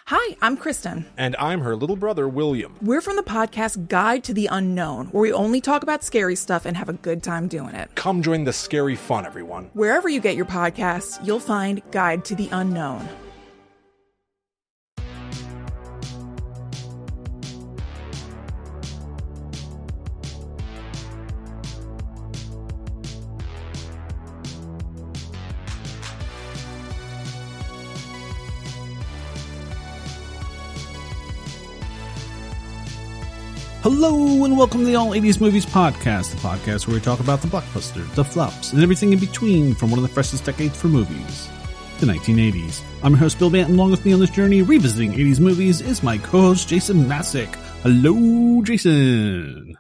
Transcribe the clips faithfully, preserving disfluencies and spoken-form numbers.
Hi, I'm Kristen. And I'm her little brother, William. We're from the podcast Guide to the Unknown, where we only talk about scary stuff and have a good time doing it. Come join the scary fun, everyone. Wherever you get your podcasts, you'll find Guide to the Unknown. Hello and welcome to the All eighties Movies Podcast, the podcast where we talk about the blockbusters, the flops, and everything in between from one of the freshest decades for movies, the nineteen eighties. I'm your host, Bill Bant, and along with me on this journey, revisiting eighties movies, is my co-host, Jason Masick. Hello, Jason.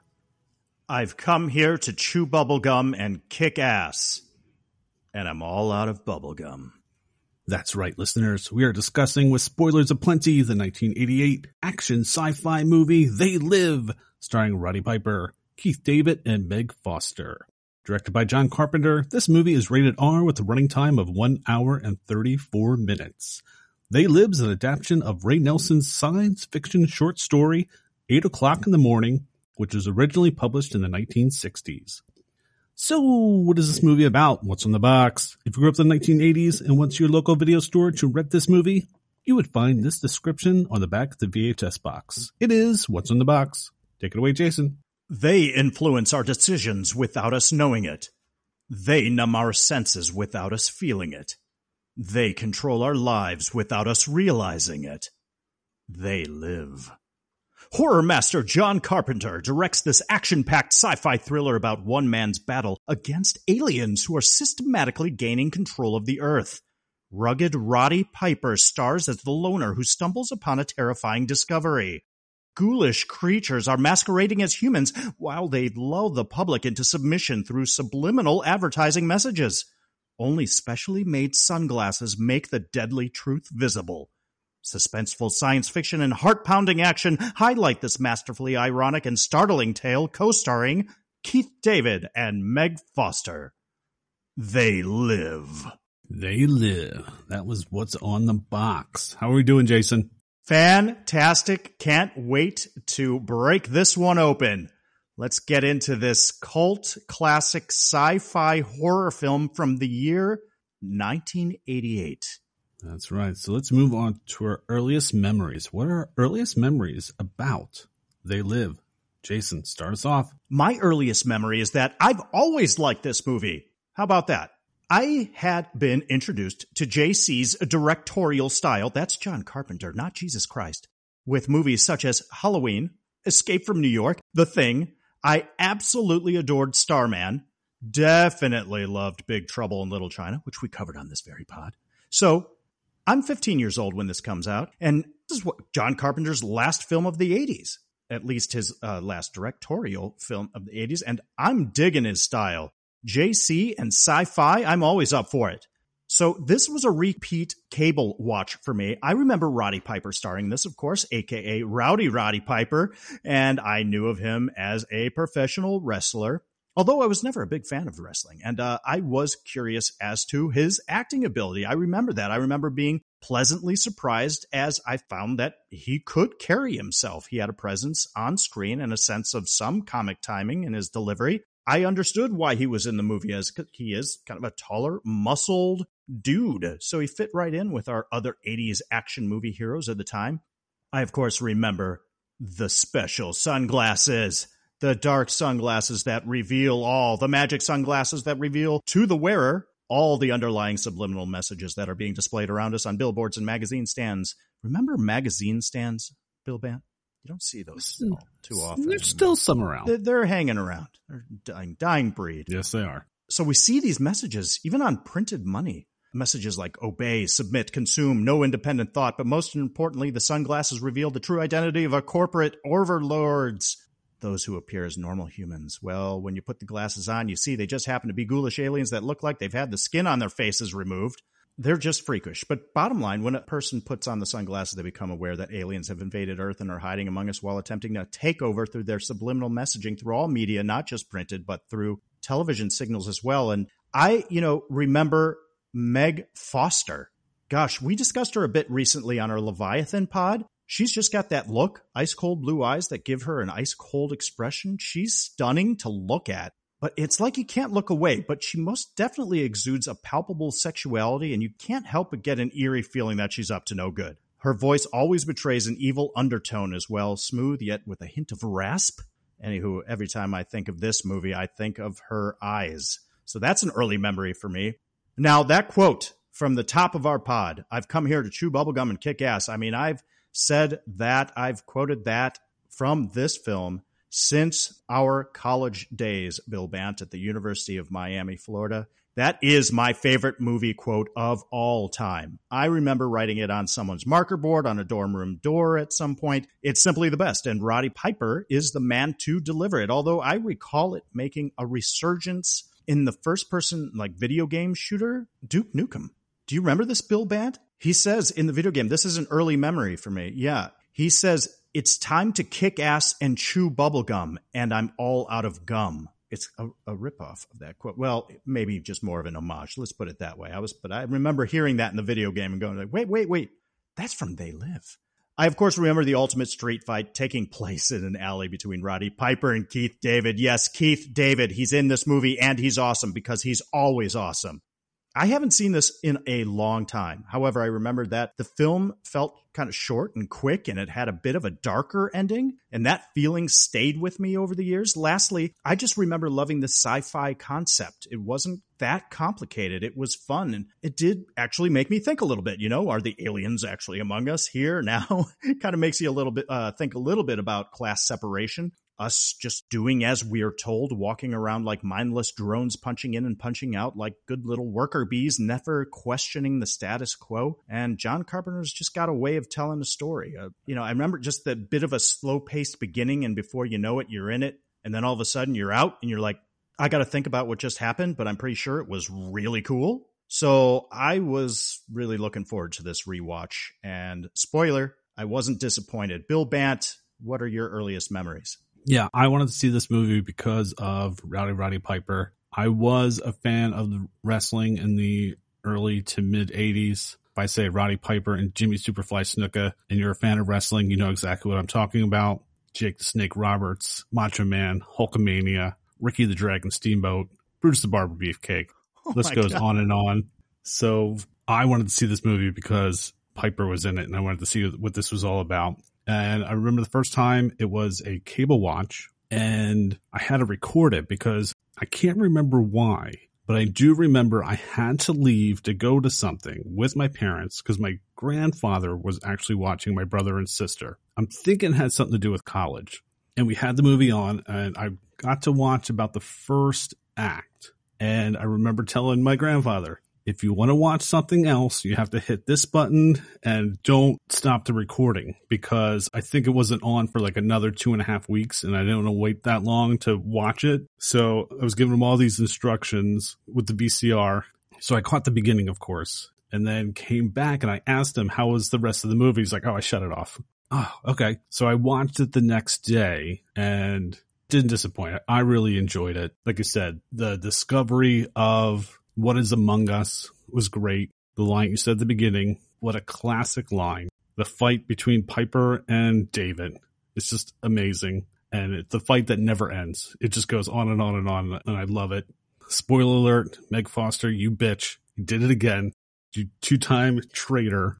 I've come here to chew bubblegum and kick ass, and I'm all out of bubblegum. That's right, listeners. We are discussing, with spoilers aplenty, the nineteen eighty-eight action sci-fi movie They Live, starring Roddy Piper, Keith David, and Meg Foster. Directed by John Carpenter, this movie is rated R with a running time of one hour and thirty-four minutes. They Live is an adaptation of Ray Nelson's science fiction short story, Eight O'Clock in the Morning, which was originally published in the nineteen sixties. So, what is this movie about? What's on the box? If you grew up in the nineteen eighties and went to your local video store to rent this movie, you would find this description on the back of the V H S box. It is What's on the Box. Take it away, Jason. They influence our decisions without us knowing it. They numb our senses without us feeling it. They control our lives without us realizing it. They live. Horror master John Carpenter directs this action-packed sci-fi thriller about one man's battle against aliens who are systematically gaining control of the Earth. Rugged Roddy Piper stars as the loner who stumbles upon a terrifying discovery. Ghoulish creatures are masquerading as humans while they lull the public into submission through subliminal advertising messages. Only specially made sunglasses make the deadly truth visible. Suspenseful science fiction and heart-pounding action highlight this masterfully ironic and startling tale, co-starring Keith David and Meg Foster. They Live. They Live. That was What's on the Box. How are we doing, Jason? Fantastic. Can't wait to break this one open. Let's get into this cult classic sci-fi horror film from the year nineteen eighty-eight. That's right. So let's move on to our earliest memories. What are our earliest memories about They Live? Jason, start us off. My earliest memory is that I've always liked this movie. How about that? I had been introduced to J C's directorial style, that's John Carpenter, not Jesus Christ, with movies such as Halloween, Escape from New York, The Thing. I absolutely adored Starman, definitely loved Big Trouble in Little China, which we covered on this very pod. So I'm fifteen years old when this comes out, and this is what John Carpenter's last film of the eighties, at least his uh, last directorial film of the eighties, and I'm digging his style. J C and sci-fi, I'm always up for it. So this was a repeat cable watch for me. I remember Roddy Piper starring this, of course, a k a. Rowdy Roddy Piper, and I knew of him as a professional wrestler. Although I was never a big fan of wrestling, and uh, I was curious as to his acting ability. I remember that. I remember being pleasantly surprised as I found that he could carry himself. He had a presence on screen and a sense of some comic timing in his delivery. I understood why he was in the movie, as he is kind of a taller, muscled dude. So he fit right in with our other eighties action movie heroes of the time. I, of course, remember the special sunglasses. The dark sunglasses that reveal all, the magic sunglasses that reveal to the wearer all the underlying subliminal messages that are being displayed around us on billboards and magazine stands. Remember magazine stands, Bill Bant? You don't see those too often. There's still some around. They're, they're hanging around. They're dying, dying breed. Yes, they are. So we see these messages, even on printed money. Messages like obey, submit, consume, no independent thought. But most importantly, the sunglasses reveal the true identity of our corporate overlords. Those who appear as normal humans. Well, when you put the glasses on, you see they just happen to be ghoulish aliens that look like they've had the skin on their faces removed. They're just freakish. But bottom line, when a person puts on the sunglasses, they become aware that aliens have invaded Earth and are hiding among us while attempting to take over through their subliminal messaging through all media, not just printed, but through television signals as well. And I, you know, remember Meg Foster Gosh, we discussed her a bit recently on our Leviathan pod. She's just got that look, ice cold blue eyes that give her an ice cold expression. She's stunning to look at, but it's like you can't look away, but she most definitely exudes a palpable sexuality, and you can't help but get an eerie feeling that she's up to no good. Her voice always betrays an evil undertone as well, smooth yet with a hint of rasp. Anywho, every time I think of this movie, I think of her eyes. So that's an early memory for me. Now, that quote from the top of our pod, I've come here to chew bubblegum and kick ass. I mean, I've said that, I've quoted that from this film since our college days, Bill Bant, at the University of Miami, Florida. That is my favorite movie quote of all time. I remember writing it on someone's marker board on a dorm room door at some point. It's simply the best, and Roddy Piper is the man to deliver it, although I recall it making a resurgence in the first-person like video game shooter, Duke Nukem. Do you remember this, Bill Bant? He says in the video game, this is an early memory for me. Yeah. He says, it's time to kick ass and chew bubblegum, and I'm all out of gum. It's a, a ripoff of that quote. Well, maybe just more of an homage. Let's put it that way. I was, but I remember hearing that in the video game and going like, wait, wait, wait. That's from They Live. I, of course, remember the ultimate street fight taking place in an alley between Roddy Piper and Keith David. Yes, Keith David. He's in this movie, and he's awesome because he's always awesome. I haven't seen this in a long time. However, I remember that the film felt kind of short and quick, and it had a bit of a darker ending, and that feeling stayed with me over the years. Lastly, I just remember loving the sci-fi concept. It wasn't that complicated. It was fun, and it did actually make me think a little bit. You know, are the aliens actually among us here now? It kind of makes you a little bit uh, think a little bit about class separation. Us just doing as we are told, walking around like mindless drones, punching in and punching out like good little worker bees, never questioning the status quo. And John Carpenter's just got a way of telling a story. Uh, you know, I remember just the bit of a slow-paced beginning, and before you know it, you're in it. And then all of a sudden you're out, and you're like, I got to think about what just happened, but I'm pretty sure it was really cool. So I was really looking forward to this rewatch. And spoiler, I wasn't disappointed. Bill Bant, what are your earliest memories? Yeah, I wanted to see this movie because of Rowdy Roddy Piper. I was a fan of the wrestling in the early to mid eighties. If I say Roddy Piper and Jimmy Superfly Snuka, and you're a fan of wrestling, you know exactly what I'm talking about. Jake the Snake Roberts, Macho Man, Hulkamania, Ricky the Dragon Steamboat, Brutus the Barber Beefcake. Oh List goes God. on and on. So I wanted to see this movie because Piper was in it, and I wanted to see what this was all about. And I remember the first time it was a cable watch, and I had to record it because I can't remember why, but I do remember I had to leave to go to something with my parents because my grandfather was actually watching my brother and sister. I'm thinking it had something to do with college. And we had the movie on, and I got to watch about the first act. And I remember telling my grandfather, if you want to watch something else, you have to hit this button and don't stop the recording, because I think it wasn't on for like another two and a half weeks and I didn't want to wait that long to watch it. So I was giving him all these instructions with the V C R. So I caught the beginning, of course, and then came back and I asked him, how was the rest of the movie? He's like, oh, I shut it off. Oh, okay. So I watched it the next day and didn't disappoint. I really enjoyed it. Like I said, the discovery of what is among us was great. The line you said at the beginning, what a classic line. The fight between Piper and David. It's just amazing. And it's the fight that never ends. It just goes on and on and on. And I love it. Spoiler alert, Meg Foster, you bitch. You did it again. You two-time traitor.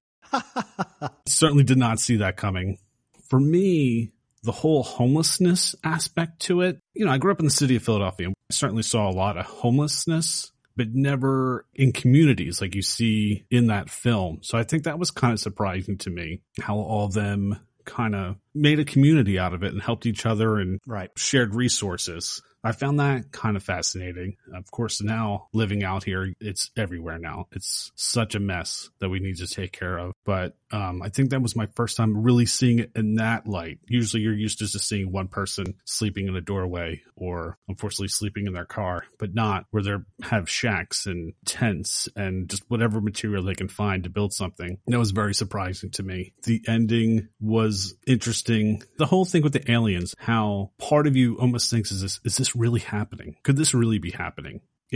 Certainly did not see that coming. For me, the whole homelessness aspect to it, you know, I grew up in the city of Philadelphia. I certainly saw a lot of homelessness, but never in communities like you see in that film. So I think that was kind of surprising to me, how all of them kind of made a community out of it and helped each other and right. shared resources. I found that kind of fascinating. Of course, now living out here, it's everywhere now. It's such a mess that we need to take care of. But um, I think that was my first time really seeing it in that light. Usually you're used to just seeing one person sleeping in a doorway or unfortunately sleeping in their car, but not where they have shacks and tents and just whatever material they can find to build something. That was very surprising to me. The ending was interesting. The whole thing with the aliens, how part of you almost thinks, is this, is this really happening? Could this really be happening? It's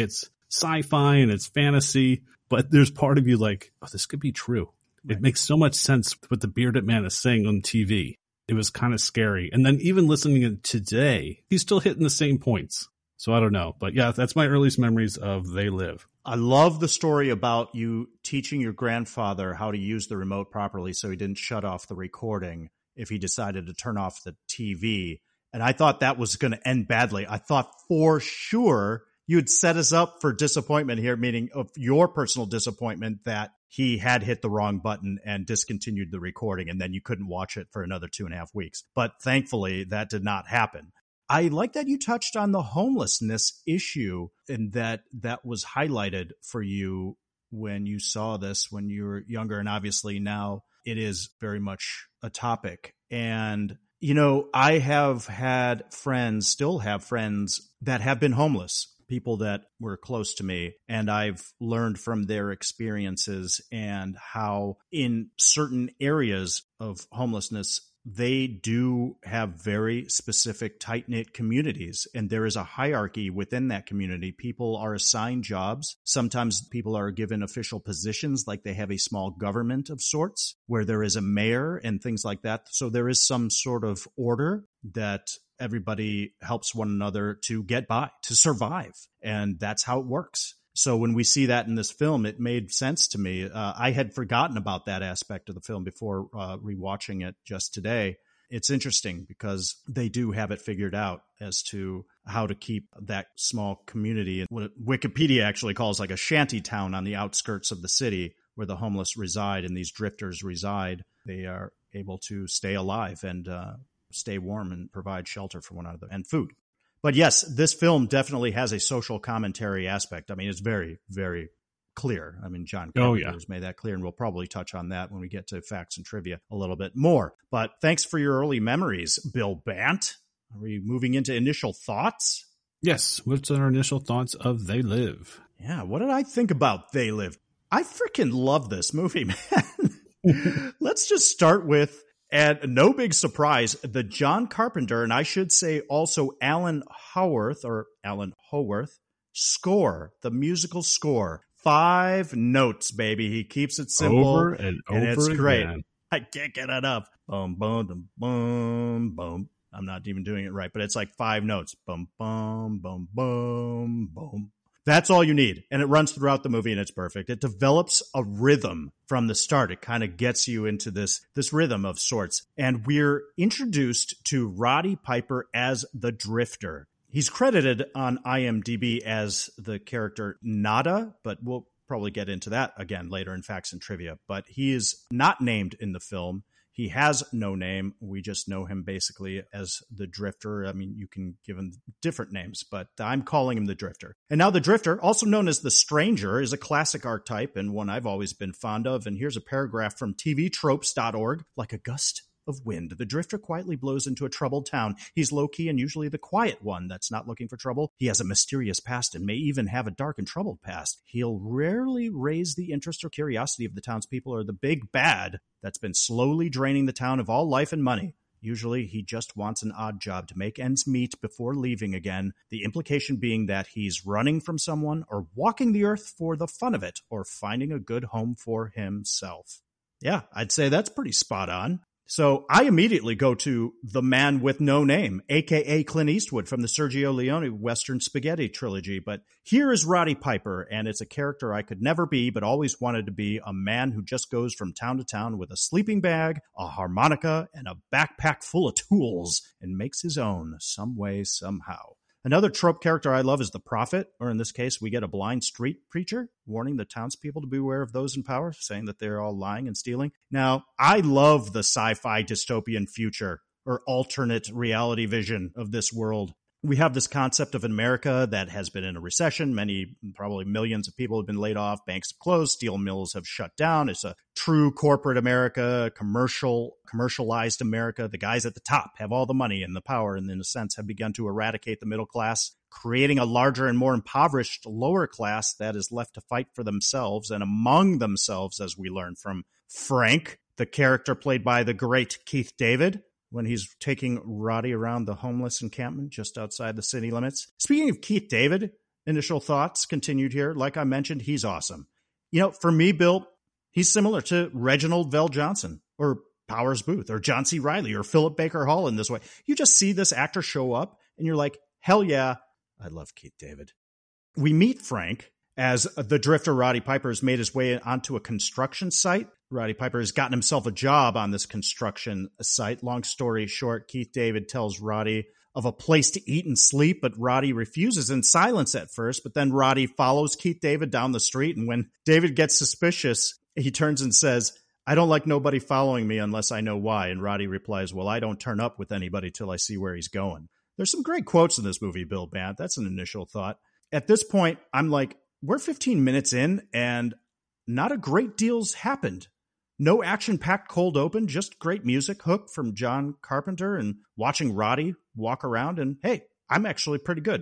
sci-fi and it's fantasy, but there's part of you like, oh, this could be true. Right. It makes so much sense what the bearded man is saying on T V. It was kind of scary. And then even listening to it today, he's still hitting the same points. So I don't know. But yeah, that's my earliest memories of They Live. I love the story about you teaching your grandfather how to use the remote properly so he didn't shut off the recording if he decided to turn off the T V. And I thought that was going to end badly. I thought for sure you'd set us up for disappointment here, meaning of your personal disappointment that he had hit the wrong button and discontinued the recording, and then you couldn't watch it for another two and a half weeks. But thankfully, that did not happen. I like that you touched on the homelessness issue and that that was highlighted for you when you saw this when you were younger. And obviously now it is very much a topic. And, you know, I have had friends, still have friends that have been homeless, people that were close to me, and I've learned from their experiences and how in certain areas of homelessness, they do have very specific tight-knit communities, and there is a hierarchy within that community. People are assigned jobs. Sometimes people are given official positions, like they have a small government of sorts, where there is a mayor and things like that. So there is some sort of order that everybody helps one another to get by, to survive. And that's how it works. So when we see that in this film, it made sense to me. Uh, I had forgotten about that aspect of the film before uh, rewatching it just today. It's interesting because they do have it figured out as to how to keep that small community, what Wikipedia actually calls like a shanty town on the outskirts of the city where the homeless reside and these drifters reside. They are able to stay alive and uh, stay warm and provide shelter for one another and food. But yes, this film definitely has a social commentary aspect. I mean, it's very, very clear. I mean, John Carpenter oh, yeah. has made that clear, and we'll probably touch on that when we get to facts and trivia a little bit more. But thanks for your early memories, Bill Bant. Are we moving into initial thoughts? Yes. What's our initial thoughts of They Live? Yeah, what did I think about They Live? I freaking love this movie, man. Let's just start with, and no big surprise, the John Carpenter, and I should say also Alan Howarth, or Alan Howarth, score, the musical score. Five notes, baby. He keeps it simple. Over and over and it's again. great. I can't get it up. Boom, boom, boom, boom, boom. I'm not even doing it right, but it's like five notes. Boom, boom, boom, boom, boom. That's all you need. And it runs throughout the movie and it's perfect. It develops a rhythm from the start. It kind of gets you into this, this rhythm of sorts. And we're introduced to Roddy Piper as the Drifter. He's credited on IMDb as the character Nada, but we'll probably get into that again later in Facts and Trivia. But he is not named in the film. He has no name. We just know him basically as the Drifter. I mean, you can give him different names, but I'm calling him the Drifter. And now the Drifter, also known as the Stranger, is a classic archetype and one I've always been fond of. And here's a paragraph from T V tropes dot org. Like a gust of wind, the Drifter quietly blows into a troubled town. He's low-key and usually the quiet one that's not looking for trouble. He has a mysterious past and may even have a dark and troubled past. He'll rarely raise the interest or curiosity of the townspeople or the big bad that's been slowly draining the town of all life and money. Usually, he just wants an odd job to make ends meet before leaving again, the implication being that he's running from someone or walking the earth for the fun of it or finding a good home for himself. Yeah, I'd say that's pretty spot on. So I immediately go to The Man with No Name, a k a. Clint Eastwood from the Sergio Leone Western Spaghetti trilogy. But here is Roddy Piper, and it's a character I could never be, but always wanted to be, a man who just goes from town to town with a sleeping bag, a harmonica, and a backpack full of tools, and makes his own some way, somehow. Another trope character I love is the prophet, or in this case, we get a blind street preacher warning the townspeople to beware of those in power, saying that they're all lying and stealing. Now, I love the sci-fi dystopian future or alternate reality vision of this world. We have this concept of an America that has been in a recession. Many, probably millions of people have been laid off. Banks have closed. Steel mills have shut down. It's a true corporate America, commercial, commercialized America. The guys at the top have all the money and the power and in a sense have begun to eradicate the middle class, creating a larger and more impoverished lower class that is left to fight for themselves and among themselves, as we learn from Frank, the character played by the great Keith David, when he's taking Roddy around the homeless encampment just outside the city limits. Speaking of Keith David, initial thoughts continued here. Like I mentioned, he's awesome. You know, for me, Bill, he's similar to Reginald VelJohnson or Powers Booth or John C. Reilly or Philip Baker Hall in this way. You just see this actor show up and you're like, hell yeah, I love Keith David. We meet Frank as the drifter Roddy Piper has made his way onto a construction site. Roddy Piper has gotten himself a job on this construction site. Long story short, Keith David tells Roddy of a place to eat and sleep, but Roddy refuses in silence at first. But then Roddy follows Keith David down the street. And when David gets suspicious, he turns and says, I don't like nobody following me unless I know why. And Roddy replies, well, I don't turn up with anybody till I see where he's going. There's some great quotes in this movie, Bill Bant. That's an initial thought. At this point, I'm like, we're fifteen minutes in and not a great deal's happened. No action-packed cold open, just great music hook from John Carpenter and watching Roddy walk around. And hey, I'm actually pretty good.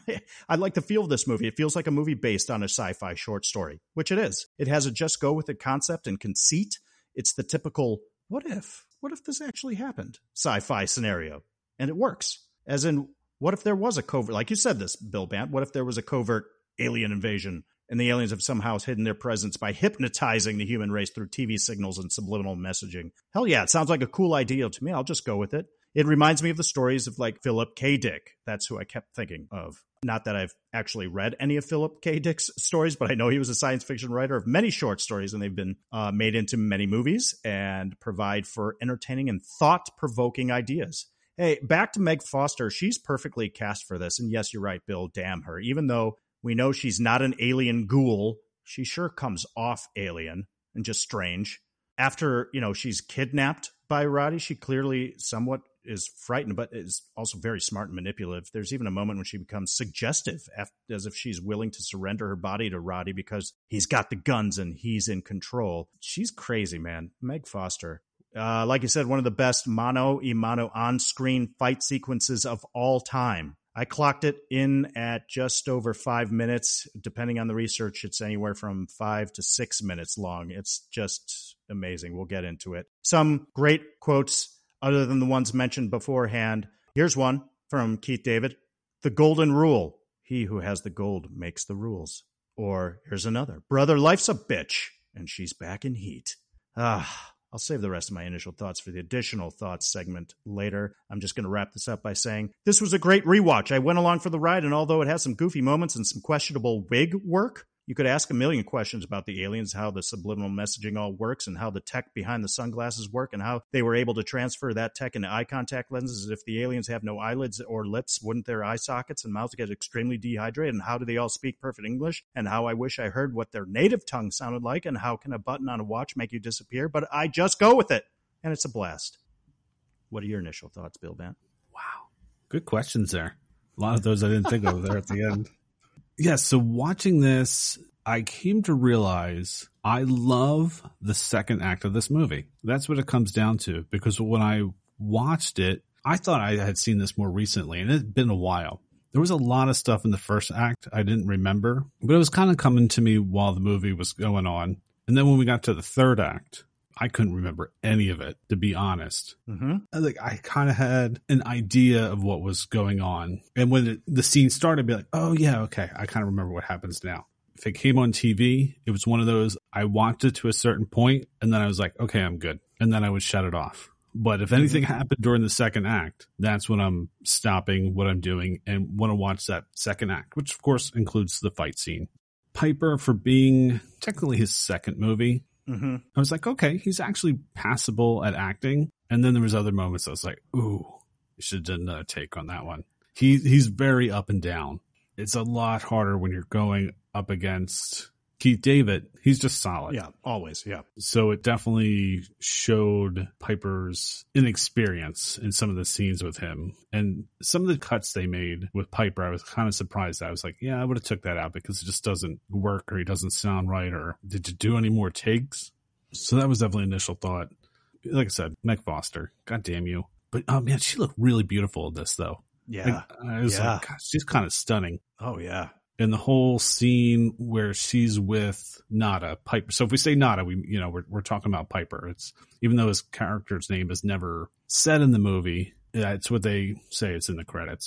I like the feel of this movie. It feels like a movie based on a sci-fi short story, which it is. It has a just go with it concept and conceit. It's the typical, what if? What if this actually happened? Sci-fi scenario. And it works. As in, what if there was a covert, like you said this, Bill Bant, what if there was a covert alien invasion and the aliens have somehow hidden their presence by hypnotizing the human race through T V signals and subliminal messaging? Hell yeah, it sounds like a cool idea to me. I'll just go with it. It reminds me of the stories of like Philip K. Dick. That's who I kept thinking of. Not that I've actually read any of Philip K. Dick's stories, but I know he was a science fiction writer of many short stories, and they've been uh, made into many movies and provide for entertaining and thought-provoking ideas. Hey, back to Meg Foster. She's perfectly cast for this. And yes, you're right, Bill. Damn her. Even though we know she's not an alien ghoul, she sure comes off alien and just strange. After, you know, she's kidnapped by Roddy, she clearly somewhat is frightened, but is also very smart and manipulative. There's even a moment when she becomes suggestive, as if she's willing to surrender her body to Roddy because he's got the guns and he's in control. She's crazy, man. Meg Foster. Uh, like you said, one of the best mano a mano on-screen fight sequences of all time. I clocked it in at just over five minutes. Depending on the research, it's anywhere from five to six minutes long. It's just amazing. We'll get into it. Some great quotes other than the ones mentioned beforehand. Here's one from Keith David. The golden rule. He who has the gold makes the rules. Or here's another. Brother, life's a bitch, and she's back in heat. Ah, I'll save the rest of my initial thoughts for the additional thoughts segment later. I'm just going to wrap this up by saying this was a great rewatch. I went along for the ride, and although it has some goofy moments and some questionable wig work, you could ask a million questions about the aliens, how the subliminal messaging all works, and how the tech behind the sunglasses work, and how they were able to transfer that tech into eye contact lenses. If the aliens have no eyelids or lips, wouldn't their eye sockets and mouths get extremely dehydrated? And how do they all speak perfect English? And how I wish I heard what their native tongue sounded like, and how can a button on a watch make you disappear? But I just go with it, and it's a blast. What are your initial thoughts, Bill Bant? Wow. Good questions there. A lot of those I didn't think of there at the end. Yeah, so watching this, I came to realize I love the second act of this movie. That's what it comes down to, because when I watched it, I thought I had seen this more recently, and it had been a while. There was a lot of stuff in the first act I didn't remember, but it was kind of coming to me while the movie was going on. And then when we got to the third act, I couldn't remember any of it, to be honest. Mm-hmm. I, like, I kind of had an idea of what was going on. And when it, the scene started, I'd be like, oh, yeah, okay, I kind of remember what happens now. If it came on T V, it was one of those, I watched it to a certain point, and then I was like, okay, I'm good. And then I would shut it off. But if anything mm-hmm. happened during the second act, that's when I'm stopping what I'm doing and want to watch that second act, which, of course, includes the fight scene. Piper, for being technically his second movie, mm-hmm. I was like, okay, he's actually passable at acting. And then there was other moments I was like, ooh, you should have done another take on that one. He He's very up and down. It's a lot harder when you're going up against Keith David. He's just solid. Yeah, always, yeah. So it definitely showed Piper's inexperience in some of the scenes with him. And some of the cuts they made with Piper, I was kind of surprised. I was like, yeah, I would have took that out because it just doesn't work, or he doesn't sound right, or did you do any more takes? So that was definitely an initial thought. Like I said, Meg Foster, God damn you. But, oh man, she looked really beautiful in this, though. Yeah. Like, I was yeah. like, God, she's kind of stunning. Oh, yeah. And the whole scene where she's with Nada, Piper. So if we say Nada, we, you know, we're, we're talking about Piper. It's, even though his character's name is never said in the movie, yeah, it's what they say it's in the credits.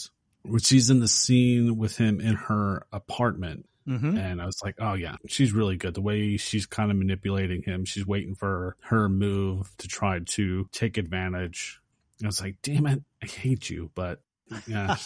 Where she's in the scene with him in her apartment. Mm-hmm. And I was like, oh, yeah, she's really good. The way she's kind of manipulating him. She's waiting for her move to try to take advantage. I was like, damn it, I hate you. But yeah,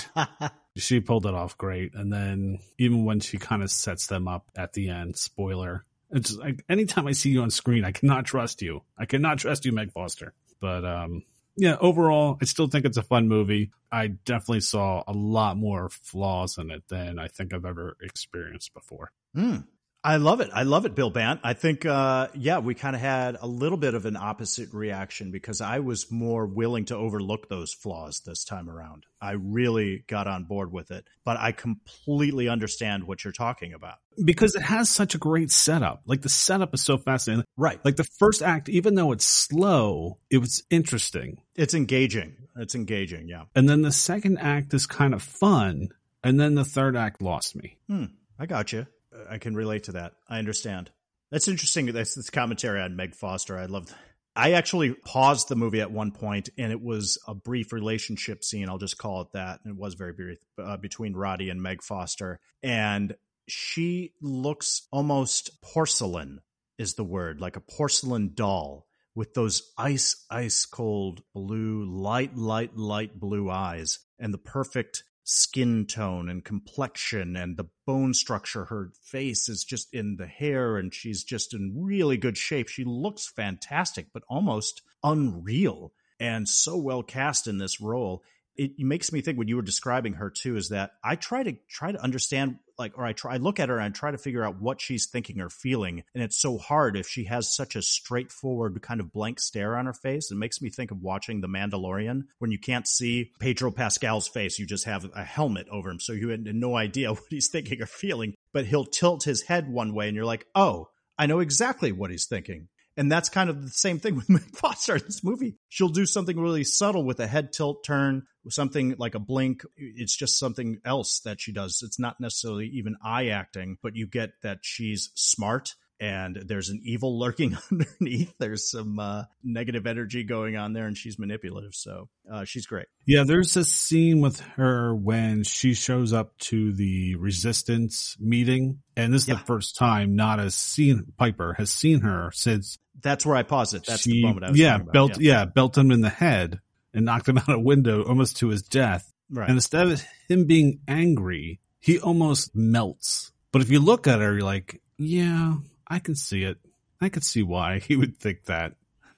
she, she pulled it off great. And then even when she kind of sets them up at the end, spoiler, it's just like anytime I see you on screen, I cannot trust you. I cannot trust you, Meg Foster. But um, yeah, overall, I still think it's a fun movie. I definitely saw a lot more flaws in it than I think I've ever experienced before. Mm. I love it. I love it, Bill Bant. I think, uh, yeah, we kind of had a little bit of an opposite reaction because I was more willing to overlook those flaws this time around. I really got on board with it, but I completely understand what you're talking about. Because it has such a great setup. Like the setup is so fascinating. Right. Like the first act, even though it's slow, it was interesting. It's engaging. It's engaging, yeah. And then the second act is kind of fun. And then the third act lost me. Hmm. I got you. I can relate to that. I understand. That's interesting. That's this commentary on Meg Foster. I love that. I actually paused the movie at one point, and it was a brief relationship scene. I'll just call it that. And it was very brief uh, between Roddy and Meg Foster. And she looks almost porcelain is the word, like a porcelain doll with those ice, ice cold blue, light, light, light blue eyes and the perfect skin tone and complexion and the bone structure. Her face is just in the hair and she's just in really good shape. She looks fantastic, but almost unreal and so well cast in this role. It makes me think when you were describing her too, is that I try to try to understand, like, or I try, I look at her and try to figure out what she's thinking or feeling. And it's so hard if she has such a straightforward kind of blank stare on her face. It makes me think of watching The Mandalorian when you can't see Pedro Pascal's face. You just have a helmet over him. So you had no idea what he's thinking or feeling, but he'll tilt his head one way and you're like, oh, I know exactly what he's thinking. And that's kind of the same thing with Meg Foster in this movie. She'll do something really subtle with a head tilt turn, something like a blink. It's just something else that she does. It's not necessarily even eye acting, but you get that she's smart and there's an evil lurking underneath. There's some uh, negative energy going on there and she's manipulative. So uh, she's great. Yeah, there's a scene with her when she shows up to the Resistance meeting. And this is yeah. the first time Nada has seen Piper, has seen her since. That's where I paused it. That's she, the moment I was yeah, talking about. belt, yeah, yeah, belt him in the head and knocked him out a window almost to his death. Right. And instead of him being angry, he almost melts. But if you look at her, you're like, yeah, I can see it. I can see why he would think that.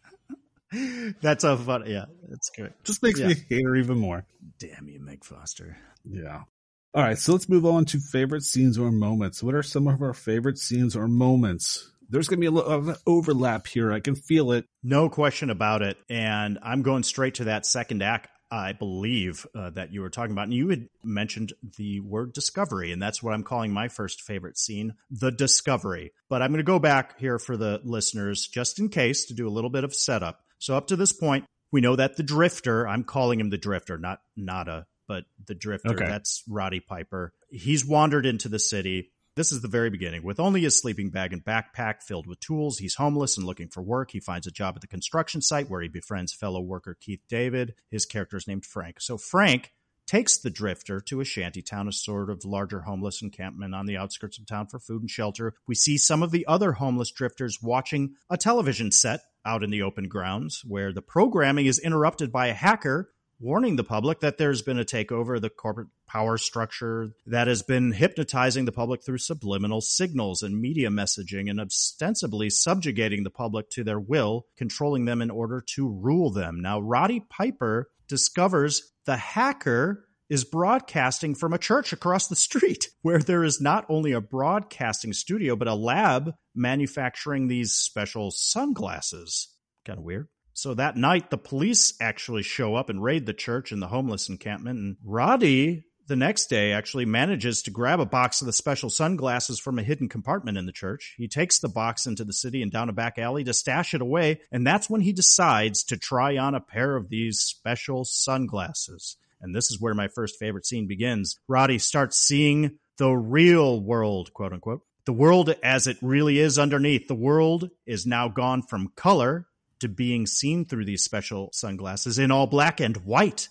That's so funny. Yeah, that's good. Just makes yeah. me hate her even more. Damn you, Meg Foster. Yeah. All right, so let's move on to favorite scenes or moments. What are some of our favorite scenes or moments? There's going to be a lot of overlap here. I can feel it. No question about it. And I'm going straight to that second act, I believe, uh, that you were talking about. And you had mentioned the word discovery, and that's what I'm calling my first favorite scene, the discovery. But I'm going to go back here for the listeners, just in case, to do a little bit of setup. So up to this point, we know that the Drifter, I'm calling him the Drifter, not Nada, but the Drifter, okay. That's Roddy Piper. He's wandered into the city. This is the very beginning. With only his sleeping bag and backpack filled with tools, he's homeless and looking for work. He finds a job at the construction site where he befriends fellow worker Keith David. His character is named Frank. So Frank takes the Drifter to a shanty town, a sort of larger homeless encampment on the outskirts of town for food and shelter. We see some of the other homeless drifters watching a television set out in the open grounds where the programming is interrupted by a hacker warning the public that there's been a takeover of the corporate power structure that has been hypnotizing the public through subliminal signals and media messaging and ostensibly subjugating the public to their will, controlling them in order to rule them. Now, Roddy Piper discovers the hacker is broadcasting from a church across the street, where there is not only a broadcasting studio, but a lab manufacturing these special sunglasses. Kind of weird. So that night, the police actually show up and raid the church and the homeless encampment. And Roddy, the next day, actually manages to grab a box of the special sunglasses from a hidden compartment in the church. He takes the box into the city and down a back alley to stash it away. And that's when he decides to try on a pair of these special sunglasses. And this is where my first favorite scene begins. Roddy starts seeing the real world, quote unquote. The world as it really is underneath. The world is now gone from color to being seen through these special sunglasses in all black and white.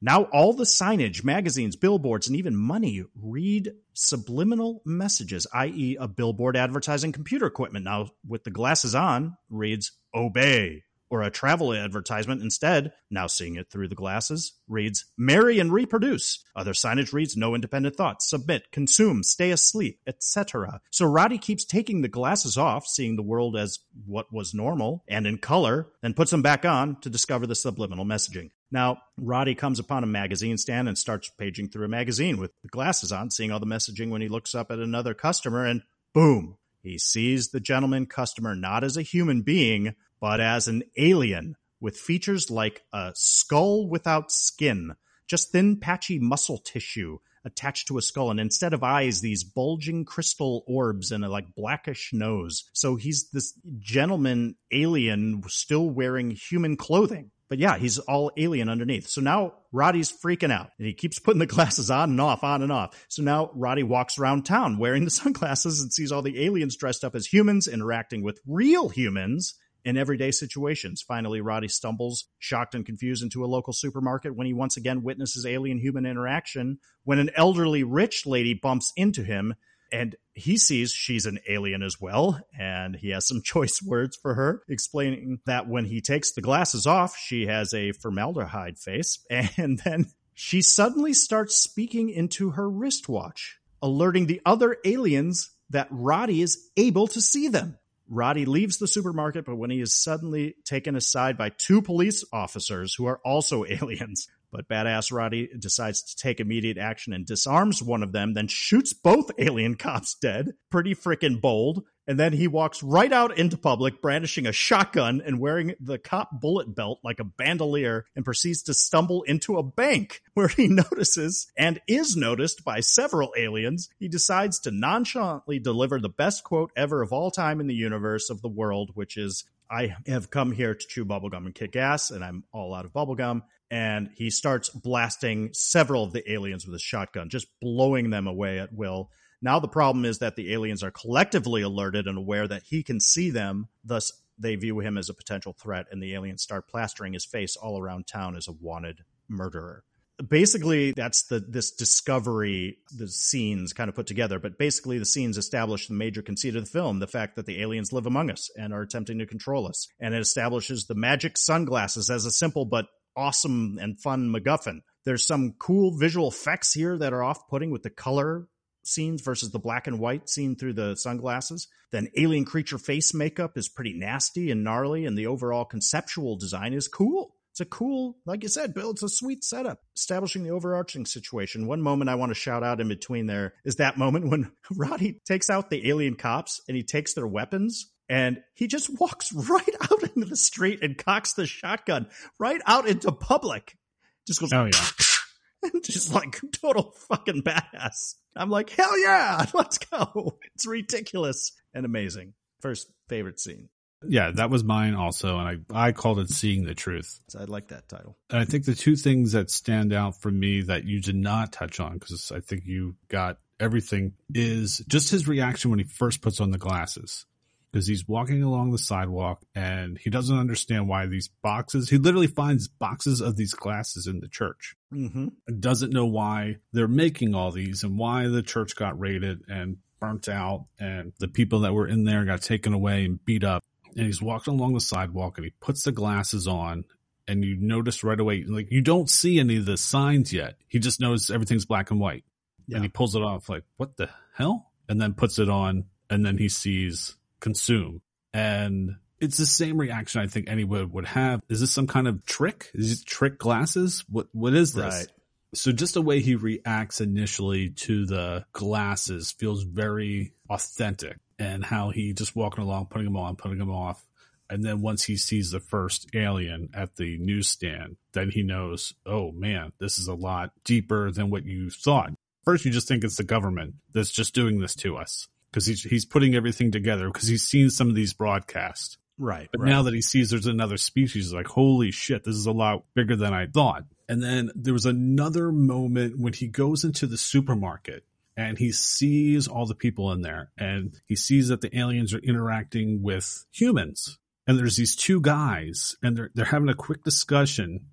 Now all the signage, magazines, billboards, and even money read subliminal messages, that is a billboard advertising computer equipment. Now with the glasses on reads obey, or a travel advertisement instead, now seeing it through the glasses, reads marry and reproduce. Other signage reads no independent thoughts, submit, consume, stay asleep, et cetera. So Roddy keeps taking the glasses off, seeing the world as what was normal and in color, then puts them back on to discover the subliminal messaging. Now, Roddy comes upon a magazine stand and starts paging through a magazine with the glasses on, seeing all the messaging when he looks up at another customer, and boom, he sees the gentleman customer not as a human being, but as an alien with features like a skull without skin, just thin, patchy muscle tissue attached to a skull, and instead of eyes, these bulging crystal orbs and a like blackish nose. So he's this gentleman alien still wearing human clothing. But yeah, he's all alien underneath. So now Roddy's freaking out, and he keeps putting the glasses on and off, on and off. So now Roddy walks around town wearing the sunglasses and sees all the aliens dressed up as humans interacting with real humans in everyday situations. Finally, Roddy stumbles, shocked and confused, into a local supermarket when he once again witnesses alien-human interaction when an elderly rich lady bumps into him, and he sees she's an alien as well, and he has some choice words for her, explaining that when he takes the glasses off, she has a formaldehyde face, and then she suddenly starts speaking into her wristwatch, alerting the other aliens that Roddy is able to see them. Roddy leaves the supermarket, but when he is suddenly taken aside by two police officers who are also aliens. But badass Roddy decides to take immediate action and disarms one of them, then shoots both alien cops dead. Pretty freaking bold. And then he walks right out into public, brandishing a shotgun and wearing the cop bullet belt like a bandolier, and proceeds to stumble into a bank where he notices and is noticed by several aliens. He decides to nonchalantly deliver the best quote ever of all time in the universe of the world, which is, I have come here to chew bubblegum and kick ass, and I'm all out of bubblegum. And he starts blasting several of the aliens with a shotgun, just blowing them away at will. Now the problem is that the aliens are collectively alerted and aware that he can see them. Thus, they view him as a potential threat, and the aliens start plastering his face all around town as a wanted murderer. Basically, that's the this discovery, the scenes kind of put together. But basically, the scenes establish the major conceit of the film, the fact that the aliens live among us and are attempting to control us. And it establishes the magic sunglasses as a simple but awesome and fun MacGuffin. There's some cool visual effects here that are off-putting with the color scenes versus the black and white seen through the sunglasses. Then alien creature face makeup is pretty nasty and gnarly, and the overall conceptual design is cool. It's a cool, like you said, Bill, it's a sweet setup, establishing the overarching situation. One moment I want to shout out in between there is that moment when Roddy takes out the alien cops and he takes their weapons, and he just walks right out into the street and cocks the shotgun right out into public. Just goes, oh yeah. Just like total fucking badass. I'm like, hell yeah, let's go. It's ridiculous and amazing. First favorite scene. Yeah, that was mine also, and I, I called it Seeing the Truth. So I like that title. And I think the two things that stand out for me that you did not touch on, because I think you got everything, is just his reaction when he first puts on the glasses. Because he's walking along the sidewalk and he doesn't understand why these boxes, he literally finds boxes of these glasses in the church. Mm-hmm. And doesn't know why they're making all these and why the church got raided and burnt out and the people that were in there got taken away and beat up. And he's walking along the sidewalk and he puts the glasses on, and you notice right away, like, you don't see any of the signs yet. He just knows everything's black and white. Yeah. And he pulls it off like, what the hell? And then puts it on, and then he sees consume. And it's the same reaction I think anyone would have. Is this some kind of trick? Is it trick glasses? What What is this? Right. So just the way he reacts initially to the glasses feels very authentic, and how he just walking along, putting them on, putting them off. And then once he sees the first alien at the newsstand, then he knows, oh man, this is a lot deeper than what you thought. First, you just think it's the government that's just doing this to us, because he's, he's putting everything together because he's seen some of these broadcasts. Right. But right. now that he sees there's another species, he's like, holy shit, this is a lot bigger than I thought. And then there was another moment when he goes into the supermarket and he sees all the people in there, and he sees that the aliens are interacting with humans. And there's these two guys, and they're they're having a quick discussion,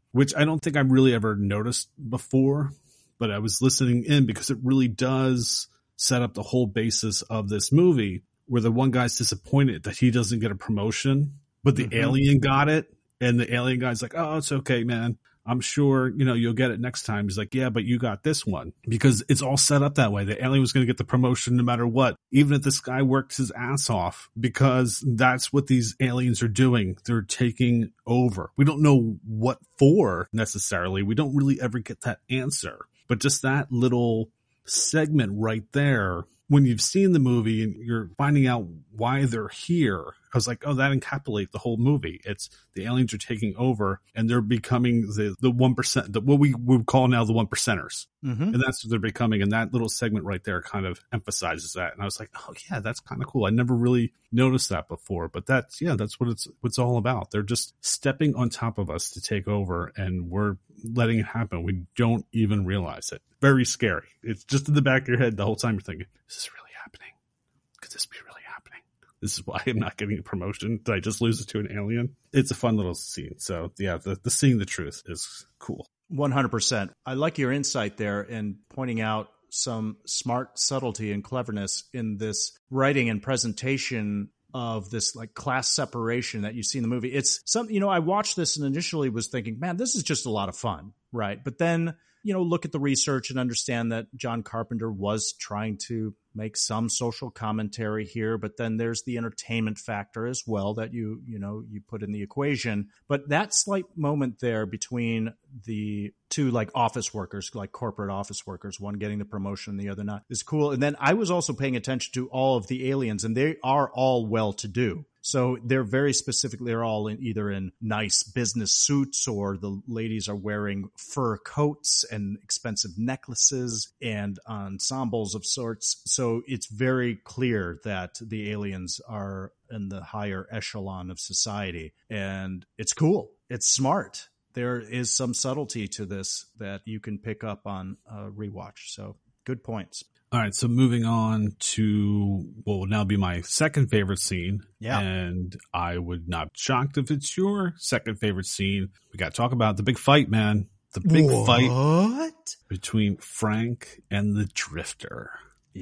which I don't think I've really ever noticed before, but I was listening in because it really does set up the whole basis of this movie, where the one guy's disappointed that he doesn't get a promotion, but the mm-hmm. alien got it. And the alien guy's like, oh, it's okay, man. I'm sure, you know, you'll get it next time. He's like, yeah, but you got this one, because it's all set up that way. The alien was going to get the promotion no matter what, even if this guy works his ass off, because that's what these aliens are doing. They're taking over. We don't know what for necessarily. We don't really ever get that answer, but just that little segment right there, when you've seen the movie and you're finding out why they're here, I was like, oh, that encapsulates the whole movie. It's the aliens are taking over and they're becoming the, the one percent, the, what we would call now the one percenters. Mm-hmm. And that's what they're becoming. And that little segment right there kind of emphasizes that. And I was like, oh yeah, that's kind of cool. I never really noticed that before, but that's, yeah, that's what it's, what's all about. They're just stepping on top of us to take over, and we're letting it happen. We don't even realize it. Very scary. It's just in the back of your head the whole time. You're thinking, is this really happening? Could this be really happening? This is why I'm not getting a promotion. Did I just lose it to an alien? It's a fun little scene. So yeah, the, the seeing the truth is cool. one hundred percent. I like your insight there and pointing out some smart subtlety and cleverness in this writing and presentation of this like class separation that you see in the movie. It's something, you know, I watched this and initially was thinking, man, this is just a lot of fun. Right. But then, you know, look at the research and understand that John Carpenter was trying to make some social commentary here, but then there's the entertainment factor as well that you, you know, you put in the equation. But that slight moment there between the two like office workers, like corporate office workers, one getting the promotion and the other not, is cool. And then I was also paying attention to all of the aliens, and they are all well-to-do. So they're very specifically, they're all in either in nice business suits, or the ladies are wearing fur coats and expensive necklaces and ensembles of sorts. So it's very clear that the aliens are in the higher echelon of society, and it's cool. It's smart. There is some subtlety to this that you can pick up on a rewatch. So good points. All right, so moving on to what will now be my second favorite scene. Yeah. And I would not be shocked if it's your second favorite scene. We got to talk about the big fight, man. The big what? fight between Frank and the Drifter.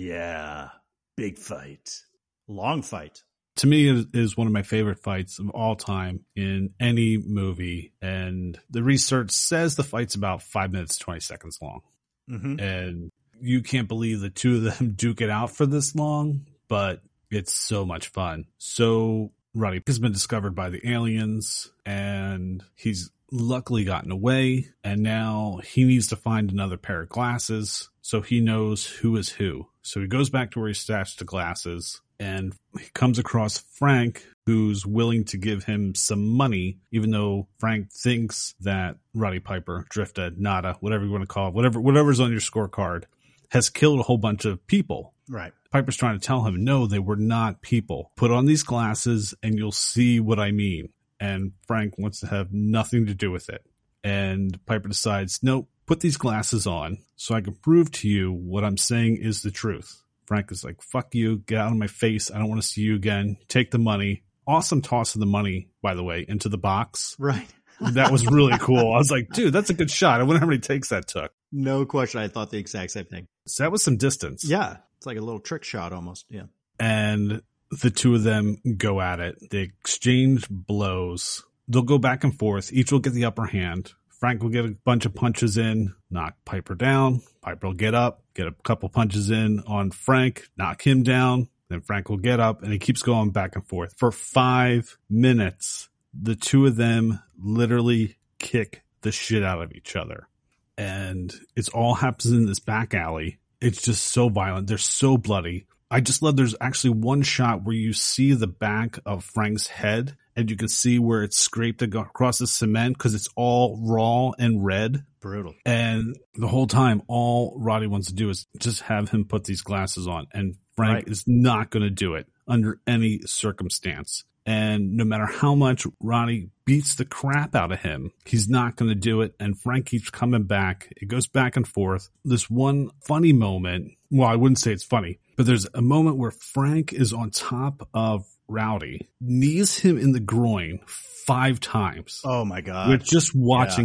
Yeah, big fight. Long fight. To me, it is one of my favorite fights of all time in any movie. And the research says the fight's about five minutes, twenty seconds long. Mm-hmm. And you can't believe the two of them duke it out for this long, but it's so much fun. So Roddy has been discovered by the aliens, and he's luckily gotten away, and now he needs to find another pair of glasses so he knows who is who. So he goes back to where he stashed the glasses, and he comes across Frank, who's willing to give him some money, even though Frank thinks that Roddy Piper, Drifter, Nada, whatever you want to call it, whatever, whatever's on your scorecard, has killed a whole bunch of people. Right. Piper's trying to tell him, no, they were not people. Put on these glasses and you'll see what I mean. And Frank wants to have nothing to do with it. And Piper decides, nope, put these glasses on so I can prove to you what I'm saying is the truth. Frank is like, fuck you, get out of my face. I don't want to see you again. Take the money. Awesome toss of the money, by the way, into the box. Right. That was really cool. I was like, dude, that's a good shot. I wonder how many takes that took. No question. I thought the exact same thing. So that was some distance. Yeah. It's like a little trick shot almost. Yeah. And the two of them go at it. They exchange blows. They'll go back and forth. Each will get the upper hand. Frank will get a bunch of punches in, knock Piper down. Piper will get up, get a couple punches in on Frank, knock him down. Then Frank will get up, and he keeps going back and forth. For five minutes, the two of them literally kick the shit out of each other. And it all happens in this back alley. It's just so violent. They're so bloody. I just love there's actually one shot where you see the back of Frank's head, and you can see where it's scraped across the cement because it's all raw and red. Brutal. And the whole time, all Roddy wants to do is just have him put these glasses on. And Frank right. is not going to do it under any circumstance. And no matter how much Roddy beats the crap out of him, he's not going to do it. And Frank keeps coming back. It goes back and forth. This one funny moment, well, I wouldn't say it's funny, but there's a moment where Frank is on top of Rowdy, knees him in the groin five times. Oh, my God. We're just watching yeah. it.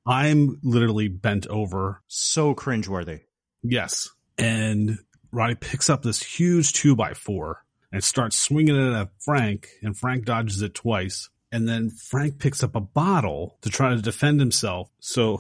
I'm literally bent over. So cringeworthy. Yes. And Roddy picks up this huge two by four and starts swinging it at Frank, and Frank dodges it twice. And then Frank picks up a bottle to try to defend himself. So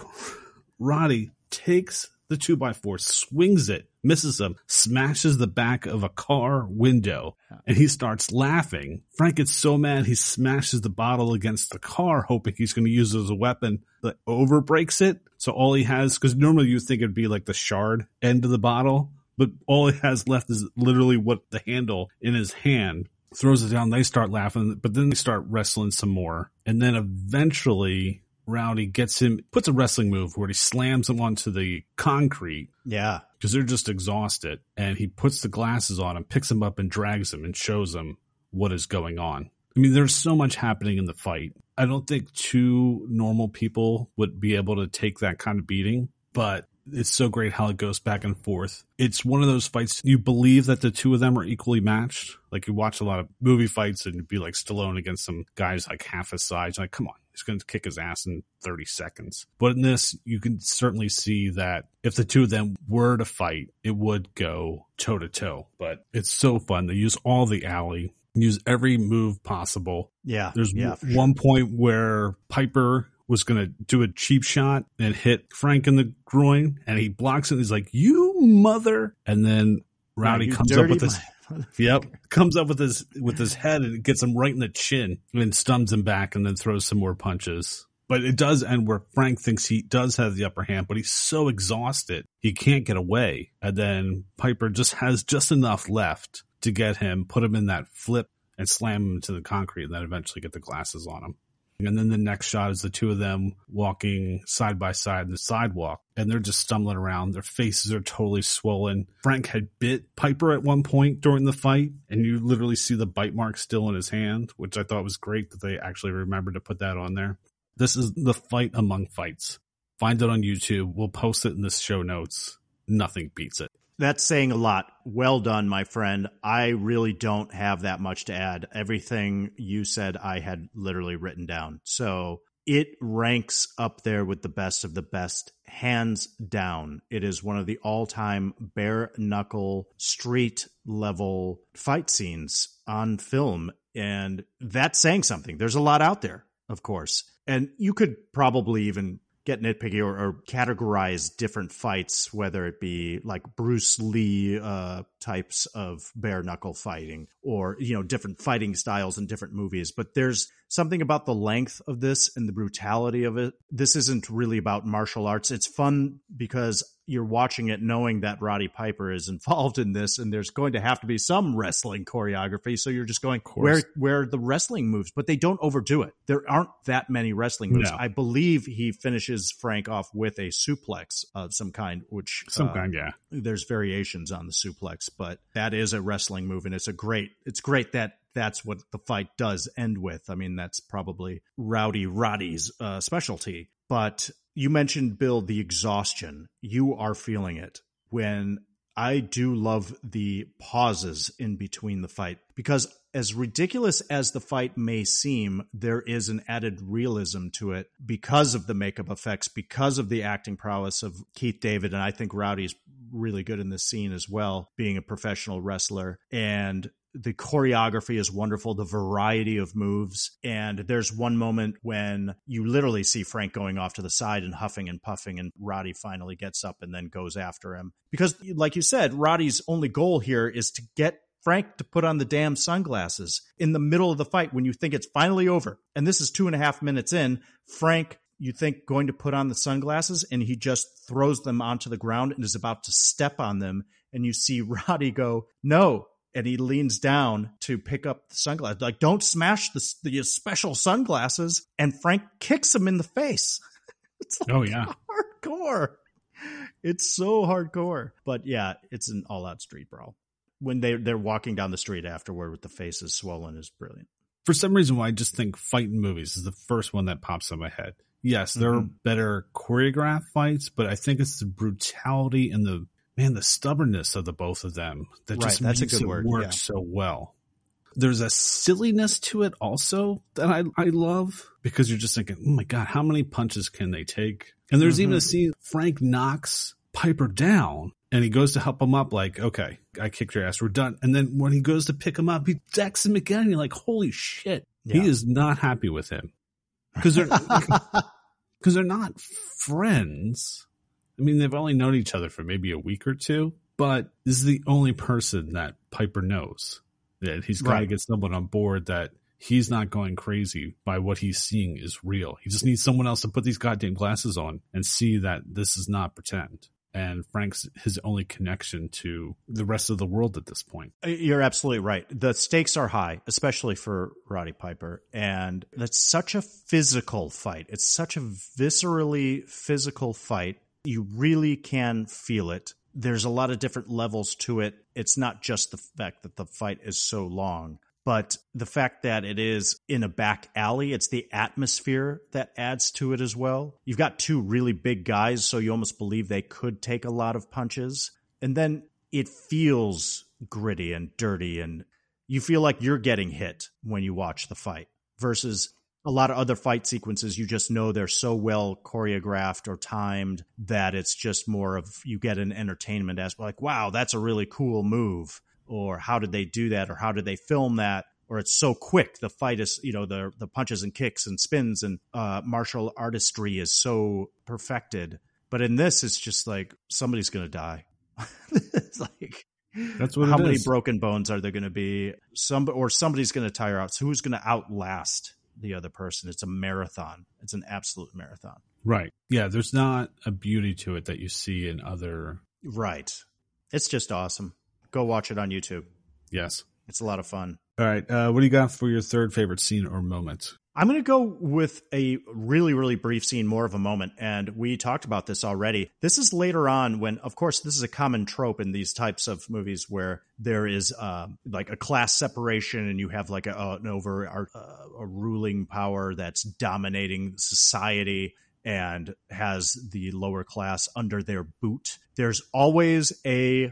Roddy takes the two by four, swings it, misses him, smashes the back of a car window, and he starts laughing. Frank gets so mad he smashes the bottle against the car, hoping he's going to use it as a weapon, but over breaks it. So all he has, because normally you think it'd be like the shard end of the bottle, but all he has left is literally what the handle in his hand. Throws it down. They start laughing, but then they start wrestling some more. And then eventually Rowdy gets him, puts a wrestling move where he slams him onto the concrete. Yeah. Because they're just exhausted. And he puts the glasses on him, picks him up and drags him and shows him what is going on. I mean, there's so much happening in the fight. I don't think two normal people would be able to take that kind of beating, but it's so great how it goes back and forth. It's one of those fights you believe that the two of them are equally matched. Like you watch a lot of movie fights and it'd be like Stallone against some guys like half his size. Like, come on, he's going to kick his ass in thirty seconds. But in this, you can certainly see that if the two of them were to fight, it would go toe to toe. But it's so fun. They use all the alley, use every move possible. Yeah. There's yeah, one sure. point where Piper was going to do a cheap shot and hit Frank in the groin, and he blocks it. And he's like, "You mother!" And then Rowdy yeah, comes up with his, my- yep, comes up with his with his head and gets him right in the chin, and stuns him back, and then throws some more punches. But it does end where Frank thinks he does have the upper hand, but he's so exhausted he can't get away. And then Piper just has just enough left to get him, put him in that flip, and slam him into the concrete, and then eventually get the glasses on him. And then the next shot is the two of them walking side by side on the sidewalk, and they're just stumbling around. Their faces are totally swollen. Frank had bit Piper at one point during the fight, and you literally see the bite mark still in his hand, which I thought was great that they actually remembered to put that on there. This is the fight among fights. Find it on YouTube. We'll post it in the show notes. Nothing beats it. That's saying a lot. Well done, my friend. I really don't have that much to add. Everything you said, I had literally written down. So it ranks up there with the best of the best, hands down. It is one of the all-time bare-knuckle, street-level fight scenes on film. And that's saying something. There's a lot out there, of course. And you could probably even get nitpicky or, or categorize different fights, whether it be like Bruce Lee uh, types of bare knuckle fighting or, you know, different fighting styles in different movies. But there's something about the length of this and the brutality of it. This isn't really about martial arts. It's fun because you're watching it knowing that Roddy Piper is involved in this, and there's going to have to be some wrestling choreography. So you're just going, where where are the wrestling moves? But they don't overdo it. There aren't that many wrestling moves. No. I believe he finishes Frank off with a suplex of some kind, which Some uh, kind, yeah. there's variations on the suplex, but that is a wrestling move, and it's a great, it's great that that's what the fight does end with. I mean, that's probably Rowdy Roddy's uh, specialty. But you mentioned, Bill, the exhaustion. You are feeling it. When I do love the pauses in between the fight, because as ridiculous as the fight may seem, there is an added realism to it because of the makeup effects, because of the acting prowess of Keith David. And I think Rowdy's really good in this scene as well, being a professional wrestler. And the choreography is wonderful, the variety of moves. And there's one moment when you literally see Frank going off to the side and huffing and puffing, and Roddy finally gets up and then goes after him. Because, like you said, Roddy's only goal here is to get Frank to put on the damn sunglasses in the middle of the fight when you think it's finally over. And this is two and a half minutes in. Frank, you think, going to put on the sunglasses, and he just throws them onto the ground and is about to step on them. And you see Roddy go, no. And he leans down to pick up the sunglasses. Like, don't smash the, the special sunglasses. And Frank kicks him in the face. It's like Oh, yeah. hardcore. It's so hardcore. But yeah, it's an all-out street brawl. When they, they're walking down the street afterward with the faces swollen is brilliant. For some reason, why I just think fighting movies is the first one that pops in my head. Yes, there Mm-hmm. are better choreographed fights, but I think it's the brutality and the, man, the stubbornness of the both of them that Right, just that's a makes good it word, work yeah. so well. There's a silliness to it also that I, I love, because you're just thinking, oh my God, how many punches can they take? And there's mm-hmm. even a scene, Frank knocks Piper down and he goes to help him up like, okay, I kicked your ass, we're done. And then when he goes to pick him up, he decks him again. And you're like, holy shit. Yeah. He is not happy with him. Because they're, because they're not friends. I mean, they've only known each other for maybe a week or two, but this is the only person that Piper knows. That he's got to right. get someone on board that he's not going crazy by what he's seeing is real. He just needs someone else to put these goddamn glasses on and see that this is not pretend. And Frank's his only connection to the rest of the world at this point. You're absolutely right. The stakes are high, especially for Roddy Piper. And that's such a physical fight. It's such a viscerally physical fight. You really can feel it. There's a lot of different levels to it. It's not just the fact that the fight is so long, but the fact that it is in a back alley. It's the atmosphere that adds to it as well. You've got two really big guys, so you almost believe they could take a lot of punches. And then it feels gritty and dirty, and you feel like you're getting hit when you watch the fight versus a lot of other fight sequences. You just know they're so well choreographed or timed that it's just more of, you get an entertainment aspect, like, wow, that's a really cool move. Or how did they do that? Or how did they film that? Or it's so quick. The fight is, you know, the the punches and kicks and spins and uh, martial artistry is so perfected. But in this, it's just like, somebody's going to die. It's like, that's what how it many is. broken bones are there going to be? Some, or somebody's going to tire out. So who's going to outlast the other person? It's a marathon. It's an absolute marathon. Right. Yeah. There's not a beauty to it that you see in other. Right. It's just awesome. Go watch it on YouTube. Yes. It's a lot of fun. All right. Uh, what do you got for your third favorite scene or moment? I'm going to go with a really, really brief scene, more of a moment. And we talked about this already. This is later on when, of course, this is a common trope in these types of movies where there is uh, like a class separation and you have like a, an over a, a ruling power that's dominating society and has the lower class under their boot. There's always a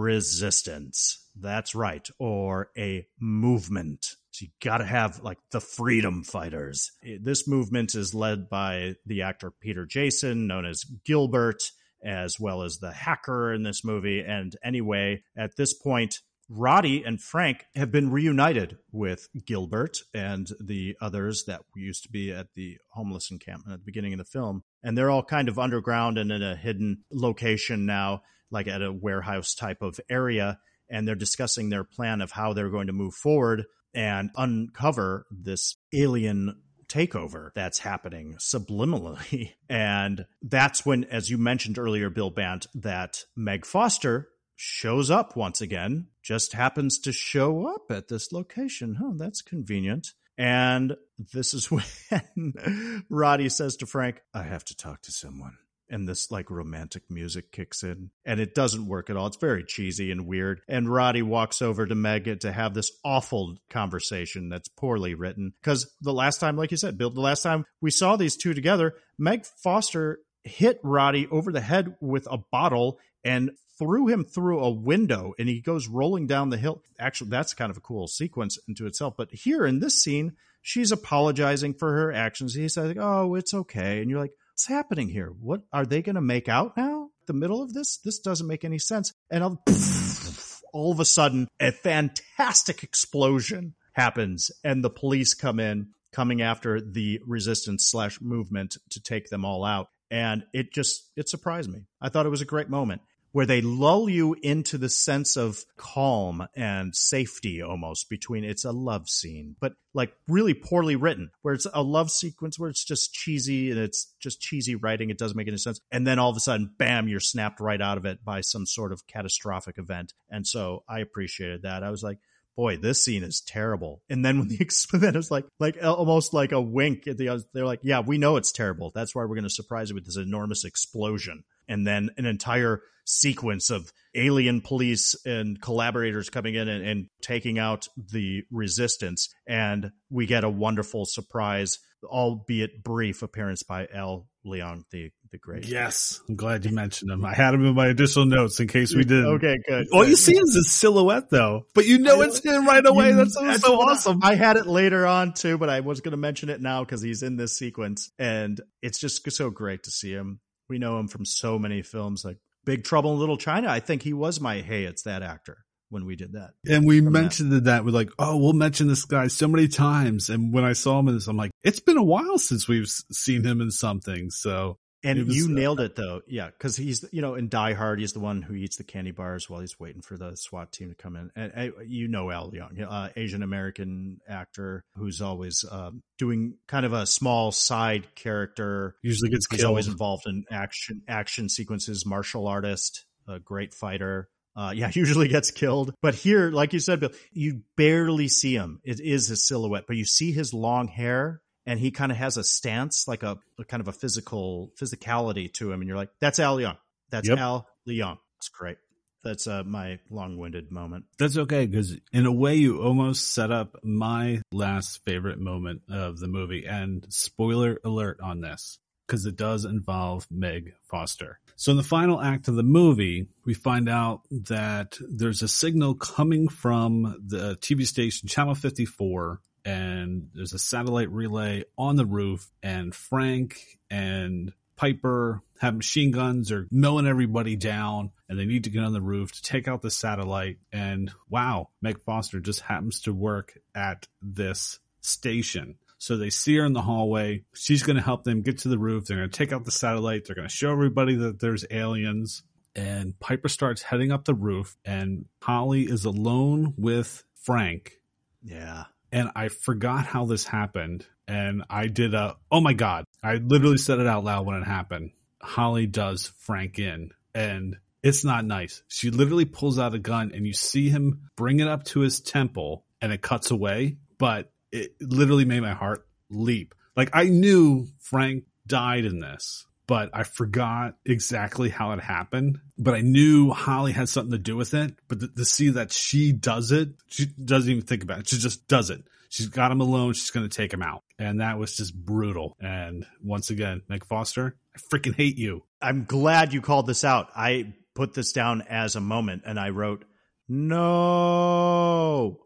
resistance. That's right. Or a movement. So you got to have like the freedom fighters. This movement is led by the actor Peter Jason, known as Gilbert, as well as the hacker in this movie. And anyway, at this point, Roddy and Frank have been reunited with Gilbert and the others that used to be at the homeless encampment at the beginning of the film. And they're all kind of underground and in a hidden location now, like at a warehouse type of area. And they're discussing their plan of how they're going to move forward and uncover this alien takeover that's happening subliminally. And that's when, as you mentioned earlier, Bill Bant, that Meg Foster shows up once again, just happens to show up at this location. Oh, that's convenient. And this is when Roddy says to Frank, I have to talk to someone. And this like romantic music kicks in and it doesn't work at all. It's very cheesy and weird. And Roddy walks over to Meg to have this awful conversation that's poorly written. Because the last time, like you said, Bill, the last time we saw these two together, Meg Foster hit Roddy over the head with a bottle and threw him through a window and he goes rolling down the hill. Actually, that's kind of a cool sequence into itself. But here in this scene, she's apologizing for her actions. He's like, oh, it's okay. And you're like, what's happening here? What are they going to make out now? The middle of this? This doesn't make any sense. And I'll, all of a sudden, a fantastic explosion happens and the police come in, coming after the resistance slash movement to take them all out. And it just, it surprised me. I thought it was a great moment where they lull you into the sense of calm and safety almost between, it's a love scene, but like really poorly written, where it's a love sequence where it's just cheesy and it's just cheesy writing. It doesn't make any sense. And then all of a sudden, bam, you're snapped right out of it by some sort of catastrophic event. And so I appreciated that. I was like, boy, this scene is terrible. And then when the then it was like, like almost like a wink at the, they're like, yeah, we know it's terrible. That's why we're going to surprise you with this enormous explosion. And then an entire sequence of alien police and collaborators coming in and, and taking out the resistance. And we get a wonderful surprise albeit brief, appearance by Al Leong, the the great. Yes, I'm glad you mentioned him. I had him in my additional notes in case we didn't. Okay, good. All you see is his silhouette, though, but you know it's him right away. You, that's so, that's so I, awesome. I had it later on too, but I was going to mention it now because he's in this sequence, and it's just so great to see him. We know him from so many films, like Big Trouble in Little China. I think he was my hey, it's that actor when we did that. And we mentioned that. that. We're like, oh, we'll mention this guy so many times. And when I saw him in this, I'm like, it's been a while since we've seen him in something. So. And was, you nailed uh, it, though. Yeah, because he's, you know, in Die Hard, he's the one who eats the candy bars while he's waiting for the SWAT team to come in. And, and you know Al Leong, uh, Asian-American actor who's always um, doing kind of a small side character. Usually gets He's killed. always involved in action action sequences, martial artist, a great fighter. Uh, yeah, usually gets killed. But here, like you said, Bill, you barely see him. It is his silhouette, but you see his long hair. And he kind of has a stance, like a, a kind of a physical physicality to him. And you're like, that's Al Leong. That's yep. Al Leong. That's great. That's uh, my long-winded moment. That's okay, because in a way you almost set up my last favorite moment of the movie. And spoiler alert on this, because it does involve Meg Foster. So in the final act of the movie, we find out that there's a signal coming from the T V station Channel fifty-four, and there's a satellite relay on the roof, and Frank and Piper have machine guns, are mowing everybody down, and they need to get on the roof to take out the satellite. And wow, Meg Foster just happens to work at this station. So they see her in the hallway. She's going to help them get to the roof. They're going to take out the satellite. They're going to show everybody that there's aliens. And Piper starts heading up the roof, and Holly is alone with Frank. Yeah. And I forgot how this happened. And I did a, oh my God, I literally said it out loud when it happened. Holly does Frank in, and it's not nice. She literally pulls out a gun, and you see him bring it up to his temple, and it cuts away. But it literally made my heart leap. Like, I knew Frank died in this, but I forgot exactly how it happened. But I knew Holly had something to do with it. But to, to see that she does it, she doesn't even think about it. She just does it. She's got him alone. She's going to take him out. And that was just brutal. And once again, Meg Foster, I freaking hate you. I'm glad you called this out. I put this down as a moment, and I wrote, no,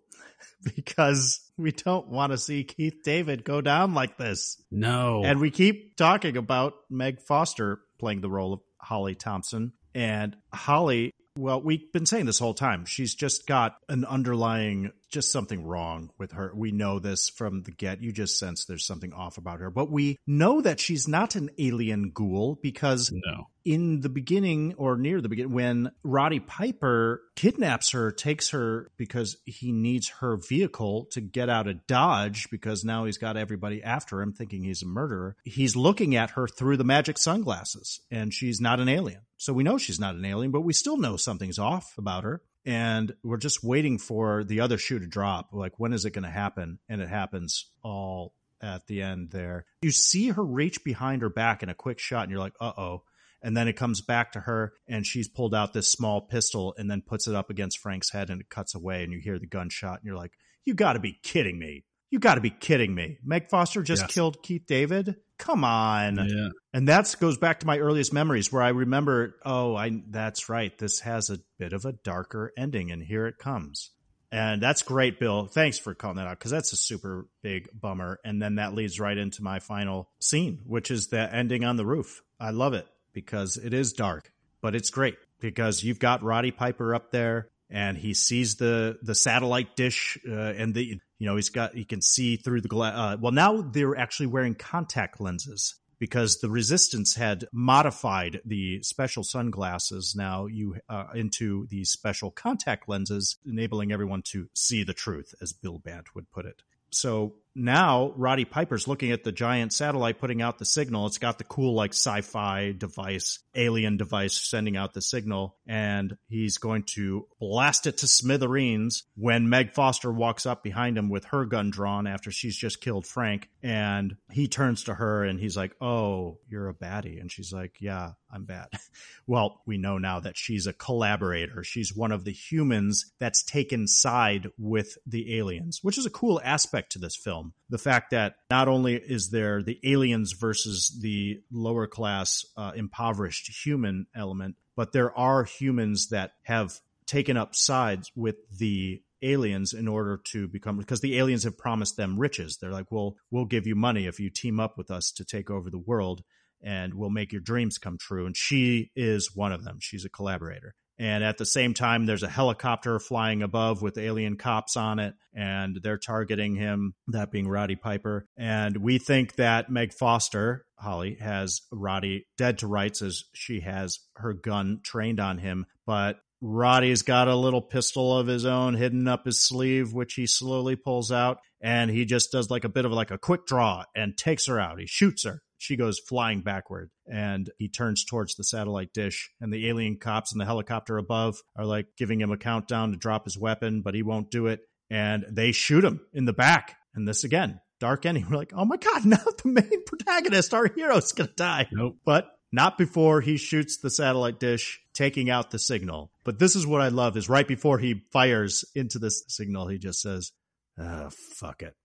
because we don't want to see Keith David go down like this. No. And we keep talking about Meg Foster playing the role of Holly Thompson. And Holly, well, we've been saying this whole time, she's just got an underlying, just something wrong with her. We know this from the get. You just sense there's something off about her. But we know that she's not an alien ghoul because no. in the beginning, or near the beginning, when Roddy Piper kidnaps her, takes her because he needs her vehicle to get out of Dodge, because now he's got everybody after him thinking he's a murderer. He's looking at her through the magic sunglasses, and she's not an alien. So we know she's not an alien, but we still know something's off about her. And we're just waiting for the other shoe to drop. Like, when is it going to happen? And it happens all at the end there. You see her reach behind her back in a quick shot, and you're like, uh-oh. And then it comes back to her, and she's pulled out this small pistol and then puts it up against Frank's head, and it cuts away, and you hear the gunshot, and you're like, you got to be kidding me. You got to be kidding me. Meg Foster just yes. killed Keith David? Come on. Yeah. And that goes back to my earliest memories where I remember, oh, I that's right. This has a bit of a darker ending, and here it comes. And that's great, Bill. Thanks for calling that out, because that's a super big bummer. And then that leads right into my final scene, which is the ending on the roof. I love it because it is dark, but it's great because you've got Roddy Piper up there, and he sees the the satellite dish, uh, and the you know he's got he can see through the glass. Uh, well, now they're actually wearing contact lenses because the Resistance had modified the special sunglasses now you uh, into these special contact lenses, enabling everyone to see the truth, as Bill Bant would put it. So now Roddy Piper's looking at the giant satellite putting out the signal. It's got the cool, like, sci-fi device, alien device sending out the signal, and he's going to blast it to smithereens when Meg Foster walks up behind him with her gun drawn after she's just killed Frank. And he turns to her and he's like, oh, you're a baddie. And she's like, yeah, I'm bad. Well, we know now that she's a collaborator. She's one of the humans that's taken side with the aliens, which is a cool aspect to this film. film. The fact that not only is there the aliens versus the lower class, uh, impoverished human element, but there are humans that have taken up sides with the aliens in order to become, because the aliens have promised them riches. They're like, well, we'll give you money if you team up with us to take over the world, and we'll make your dreams come true. And she is one of them. She's a collaborator. And at the same time, there's a helicopter flying above with alien cops on it, and they're targeting him, that being Roddy Piper. And we think that Meg Foster, Holly, has Roddy dead to rights as she has her gun trained on him. But Roddy's got a little pistol of his own hidden up his sleeve, which he slowly pulls out. And he just does like a bit of like a quick draw and takes her out. He shoots her. She goes flying backward, and he turns towards the satellite dish, and the alien cops in the helicopter above are like giving him a countdown to drop his weapon, but he won't do it. And they shoot him in the back. And this again, dark ending. We're like, oh my God, now the main protagonist, our hero, is going to die. Nope. But not before he shoots the satellite dish, taking out the signal. But this is what I love, is right before he fires into this signal, he just says, oh, fuck it.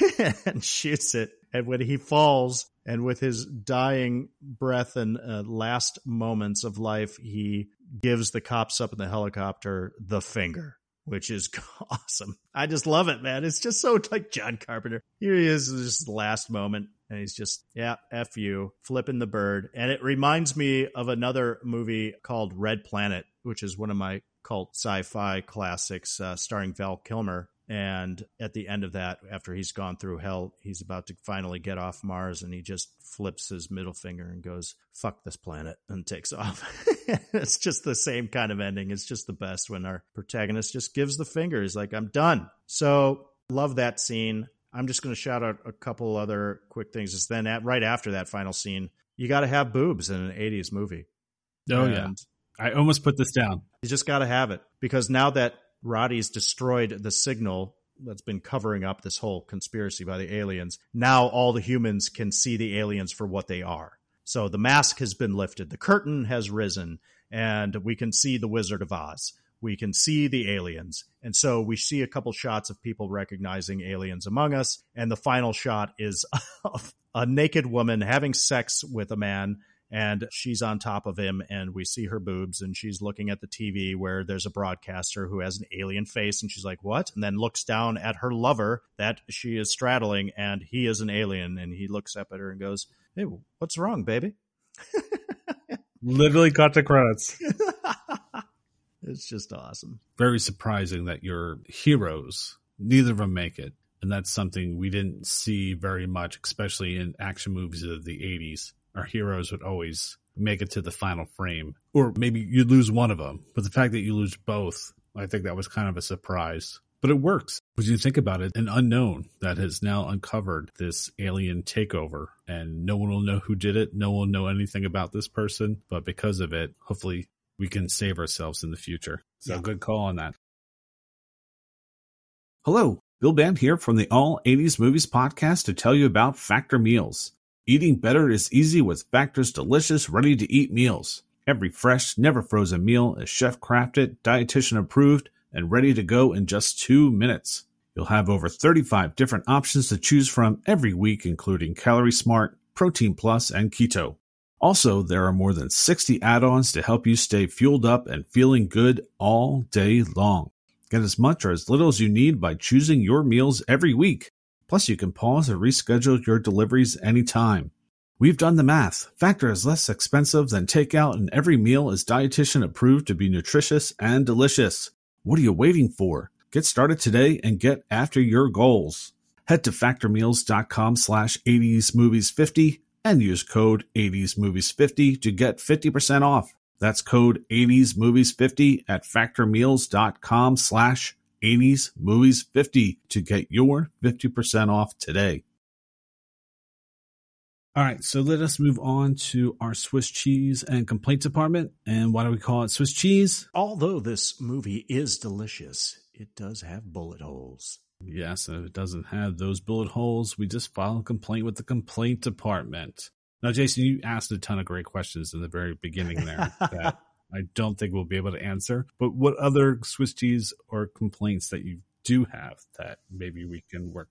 And shoots it. And when he falls, and with his dying breath and uh, last moments of life, he gives the cops up in the helicopter the finger, which is awesome. I just love it, man. It's just so like John Carpenter. Here he is, just the last moment, and he's just, yeah, F you, flipping the bird. And it reminds me of another movie called Red Planet, which is one of my cult sci-fi classics, uh, starring Val Kilmer. And at the end of that, after he's gone through hell, he's about to finally get off Mars, and he just flips his middle finger and goes, fuck this planet, and takes off. It's just the same kind of ending. It's just the best when our protagonist just gives the finger. He's like, I'm done. So love that scene. I'm just going to shout out a couple other quick things. Is then at, right after that final scene, you got to have boobs in an eighties movie. Oh, and yeah. I almost put this down. You just got to have it, because now that Roddy's destroyed the signal that's been covering up this whole conspiracy by the aliens, now all the humans can see the aliens for what they are. So the mask has been lifted, the curtain has risen, and we can see the Wizard of Oz. We can see the aliens. And so we see a couple shots of people recognizing aliens among us. And the final shot is of a naked woman having sex with a man, and she's on top of him, and we see her boobs, and she's looking at the T V where there's a broadcaster who has an alien face, and she's like, what? And then looks down at her lover that she is straddling, and he is an alien, and he looks up at her and goes, hey, what's wrong, baby? Literally cut the credits. It's just awesome. Very surprising that your heroes, neither of them make it. And that's something we didn't see very much, especially in action movies of the eighties. Our heroes would always make it to the final frame. Or maybe you lose one of them. But the fact that you lose both, I think that was kind of a surprise. But it works. When you think about it, an unknown that has now uncovered this alien takeover. And no one will know who did it. No one will know anything about this person. But because of it, hopefully we can save ourselves in the future. So yeah. Good call on that. Hello, Bill Band here from the All eighties Movies podcast to tell you about Factor Meals. Eating better is easy with Factor's delicious, ready-to-eat meals. Every fresh, never-frozen meal is chef-crafted, dietitian-approved, and ready to go in just two minutes. You'll have over thirty-five different options to choose from every week, including Calorie Smart, Protein Plus, and Keto. Also, there are more than sixty add-ons to help you stay fueled up and feeling good all day long. Get as much or as little as you need by choosing your meals every week. Plus, you can pause or reschedule your deliveries anytime. We've done the math. Factor is less expensive than takeout, and every meal is dietitian approved to be nutritious and delicious. What are you waiting for? Get started today and get after your goals. Head to factormeals.com slash 80smovies50 and use code eighties movies fifty to get fifty percent off. That's code eighties movies fifty at factormeals.com slash 80s movies fifty to get your fifty percent off today. All right, so let us move on to our Swiss cheese and complaint department. And why do we call it Swiss cheese? Although this movie is delicious, it does have bullet holes. Yes, and if it doesn't have those bullet holes, we just file a complaint with the complaint department. Now, Jason, you asked a ton of great questions in the very beginning there that I don't think we'll be able to answer. But what other Swiss cheese or complaints that you do have that maybe we can work on?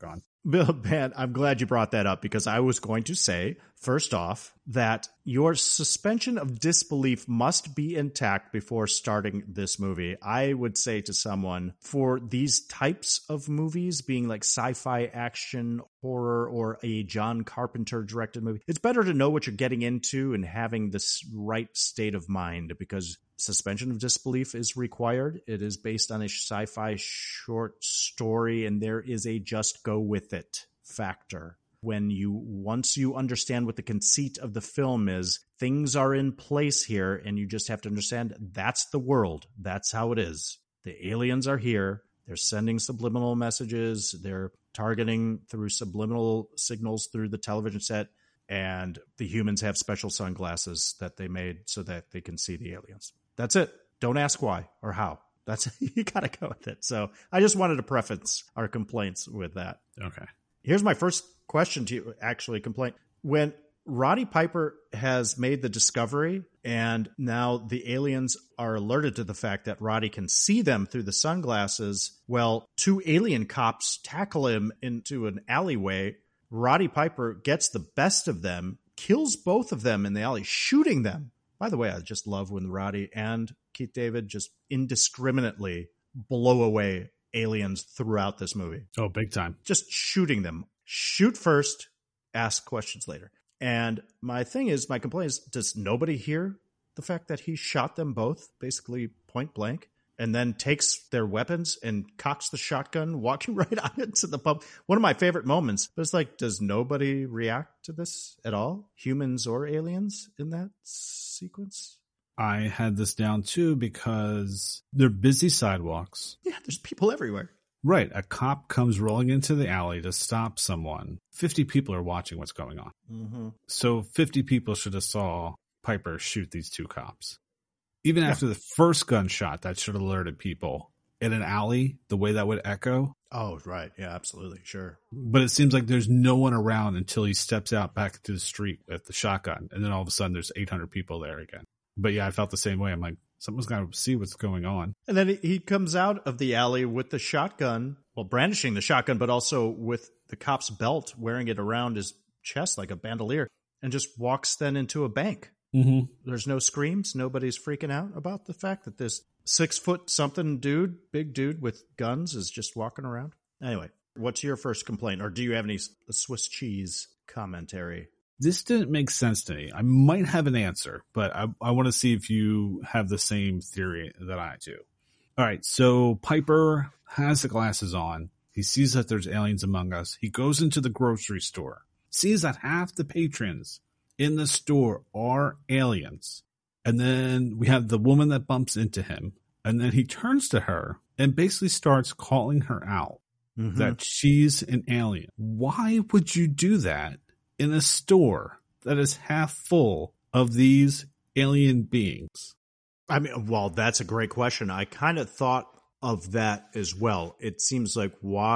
Bill Ben, I'm glad you brought that up because I was going to say, first off, that your suspension of disbelief must be intact before starting this movie. I would say to someone, for these types of movies, being like sci-fi, action, horror, or a John Carpenter directed movie, it's better to know what you're getting into and having this right state of mind, because suspension of disbelief is required. It is based on a sci-fi short story, and there is a just go with it factor. When you, once you understand what the conceit of the film is, things are in place here, and you just have to understand that's the world. That's how it is. The aliens are here. They're sending subliminal messages. They're targeting through subliminal signals through the television set, and the humans have special sunglasses that they made so that they can see the aliens. That's it. Don't ask why or how. That's you got to go with it. So I just wanted to preface our complaints with that. Okay. Here's my first question to you, actually, complaint. When Roddy Piper has made the discovery and now the aliens are alerted to the fact that Roddy can see them through the sunglasses, well, two alien cops tackle him into an alleyway. Roddy Piper gets the best of them, kills both of them in the alley, shooting them. By the way, I just love when Roddy and Keith David just indiscriminately blow away aliens throughout this movie. Oh, big time. Just shooting them. Shoot first, ask questions later. And my thing is, my complaint is, does nobody hear the fact that he shot them both, basically point blank, and then takes their weapons and cocks the shotgun, walking right out into the pub? One of my favorite moments. But it's like, does nobody react to this at all? Humans or aliens in that sequence? I had this down too because they're busy sidewalks. Yeah, there's people everywhere. Right. A cop comes rolling into the alley to stop someone. fifty people are watching what's going on. Mm-hmm. So fifty people should have saw Piper shoot these two cops. Even Yeah. after the first gunshot, that should have alerted people. In an alley, the way that would echo. Oh, right. Yeah, absolutely. Sure. But it seems like there's no one around until he steps out back into the street with the shotgun. And then all of a sudden there's eight hundred people there again. But yeah, I felt the same way. I'm like, someone's got to see what's going on. And then he comes out of the alley with the shotgun, well, brandishing the shotgun, but also with the cop's belt, wearing it around his chest like a bandolier, and just walks then into a bank. Mm-hmm. There's no screams. Nobody's freaking out about the fact that this six foot something dude, big dude with guns is just walking around. Anyway, what's your first complaint? Or do you have any Swiss cheese commentary? This didn't make sense to me. I might have an answer, but I, I want to see if you have the same theory that I do. All right, so Piper has the glasses on. He sees that there's aliens among us. He goes into the grocery store, sees that half the patrons in the store are aliens. And then we have the woman that bumps into him. And then he turns to her and basically starts calling her out mm-hmm. that she's an alien. Why would you do that in a store that is half full of these alien beings? I mean, well, that's a great question. I kind of thought of that as well. It seems like,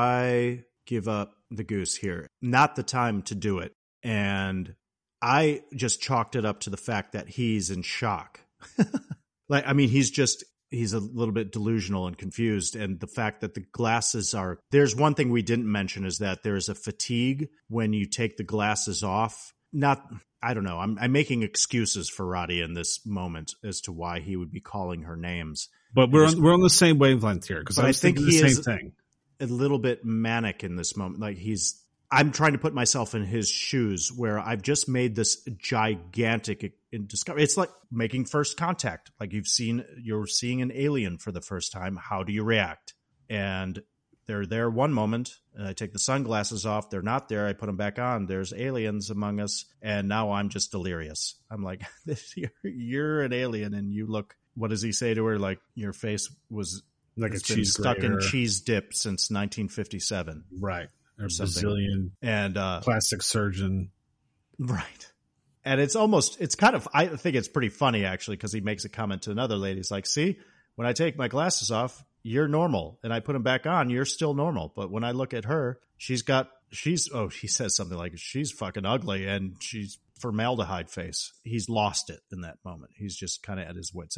why give up the goose here? Not the time to do it. And I just chalked it up to the fact that he's in shock. Like, I mean, he's just, he's a little bit delusional and confused. And the fact that the glasses are, there's one thing we didn't mention is that there's a fatigue when you take the glasses off. Not, I don't know. I'm, I'm making excuses for Roddy in this moment as to why he would be calling her names. But we're on, we're on the same wavelength here because I, I think he the is same thing. A little bit manic in this moment. Like he's, I'm trying to put myself in his shoes where I've just made this gigantic discovery. It's like making first contact. Like you've seen, you're seeing an alien for the first time. How do you react? And they're there one moment, and I take the sunglasses off. They're not there. I put them back on. There's aliens among us. And now I'm just delirious. I'm like, you're, you're an alien and you look, what does he say to her? Like your face was like a cheese stuck grater. in cheese dip since nineteen fifty-seven. Right. Or something. Brazilian and uh, plastic surgeon. Right. And it's almost, it's kind of, I think it's pretty funny actually, because he makes a comment to another lady. He's like, see, when I take my glasses off, you're normal. And I put them back on, you're still normal. But when I look at her, she's got, she's, oh, he says something like, she's fucking ugly and she's formaldehyde face. He's lost it in that moment. He's just kind of at his wit's end.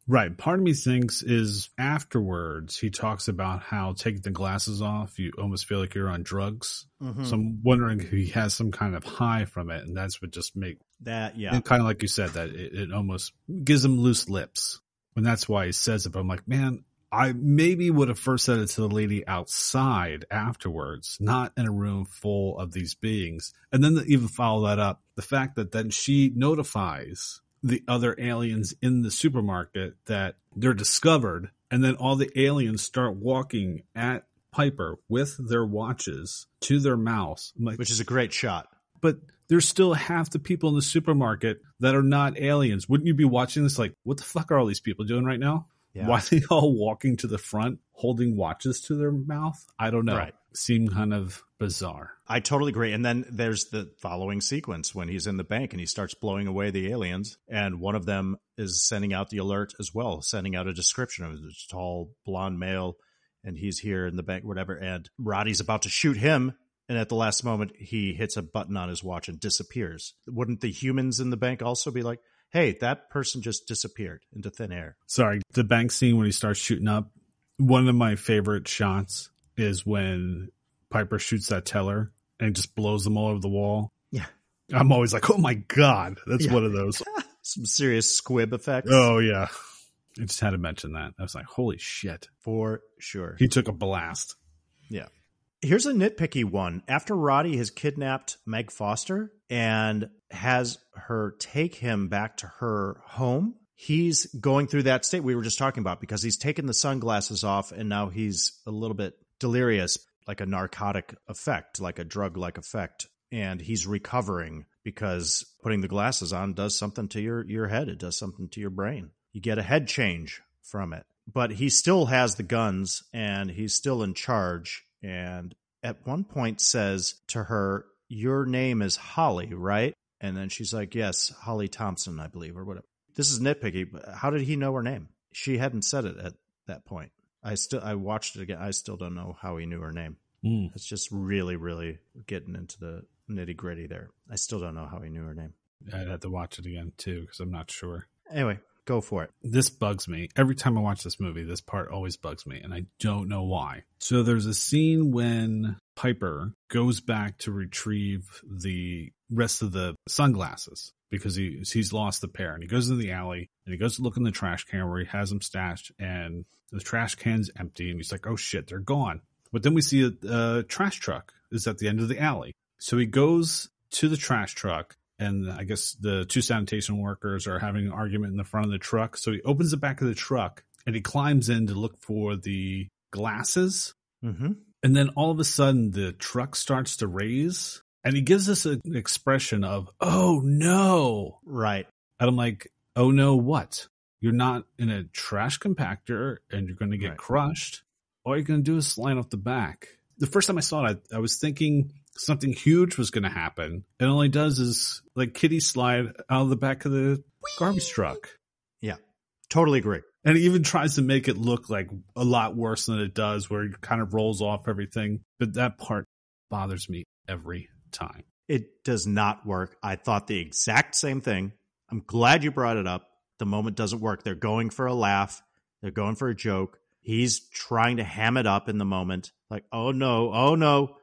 Right. Part of me thinks is afterwards he talks about how taking the glasses off, you almost feel like you're on drugs. Mm-hmm. So I'm wondering if he has some kind of high from it, and that's what just make that, yeah. kind of like you said, that it, it almost gives him loose lips. And that's why he says it. But I'm like, man, I maybe would have first said it to the lady outside afterwards, not in a room full of these beings. And then to even follow that up, the fact that then she notifies the other aliens in the supermarket that they're discovered, and then all the aliens start walking at Piper with their watches to their mouths. Like, which is a great shot. But there's still half the people in the supermarket that are not aliens. Wouldn't you be watching this like, what the fuck are all these people doing right now? Yeah. Why are they all walking to the front holding watches to their mouth? I don't know. Right. Seemed kind of bizarre. I totally agree. And then there's the following sequence when he's in the bank and he starts blowing away the aliens. And one of them is sending out the alert as well, sending out a description of this tall blonde male. And he's here in the bank, whatever. And Roddy's about to shoot him. And at the last moment, he hits a button on his watch and disappears. Wouldn't the humans in the bank also be like, hey, that person just disappeared into thin air? Sorry, the bank scene when he starts shooting up, one of my favorite shots is when Piper shoots that teller and just blows them all over the wall. Yeah. I'm always like, oh my God, that's yeah. one of those. Some serious squib effects. Oh, yeah. I just had to mention that. I was like, holy shit. For sure. He took a blast. Yeah. Here's a nitpicky one. After Roddy has kidnapped Meg Foster and has her take him back to her home, he's going through that state we were just talking about because he's taken the sunglasses off and now he's a little bit delirious, like a narcotic effect, like a drug-like effect. And he's recovering because putting the glasses on does something to your, your head. It does something to your brain. You get a head change from it. But he still has the guns and he's still in charge. And at one point says to her, your name is Holly, right? And then she's like, yes, Holly Thompson, I believe, or whatever. This is nitpicky, but how did he know her name? She hadn't said it at that point. I still, I watched it again. I still don't know how he knew her name. Mm. It's just really, really getting into the nitty gritty there. I still don't know how he knew her name. I'd have to watch it again too, because I'm not sure. Anyway, go for it. This bugs me. Every time I watch this movie, this part always bugs me, and I don't know why. So there's a scene when Piper goes back to retrieve the rest of the sunglasses because he, he's lost the pair. And he goes in the alley, and he goes to look in the trash can where he has them stashed, and the trash can's empty, and he's like, oh shit, they're gone. But then we see a, a trash truck is at the end of the alley. So he goes to the trash truck, and I guess the two sanitation workers are having an argument in the front of the truck. So he opens the back of the truck and he climbs in to look for the glasses. Mm-hmm. And then all of a sudden the truck starts to raise and he gives us an expression of, oh no. Right. And I'm like, oh no, what? You're not in a trash compactor and you're going to get right. crushed. All you're going to do is slide off the back. The first time I saw it, I, I was thinking something huge was going to happen. And all he does is like kitty slide out of the back of the garbage truck. Yeah, totally agree. And he even tries to make it look like a lot worse than it does, where he kind of rolls off everything. But that part bothers me every time. It does not work. I thought the exact same thing. I'm glad you brought it up. The moment doesn't work. They're going for a laugh. They're going for a joke. He's trying to ham it up in the moment. Like, oh no, oh no.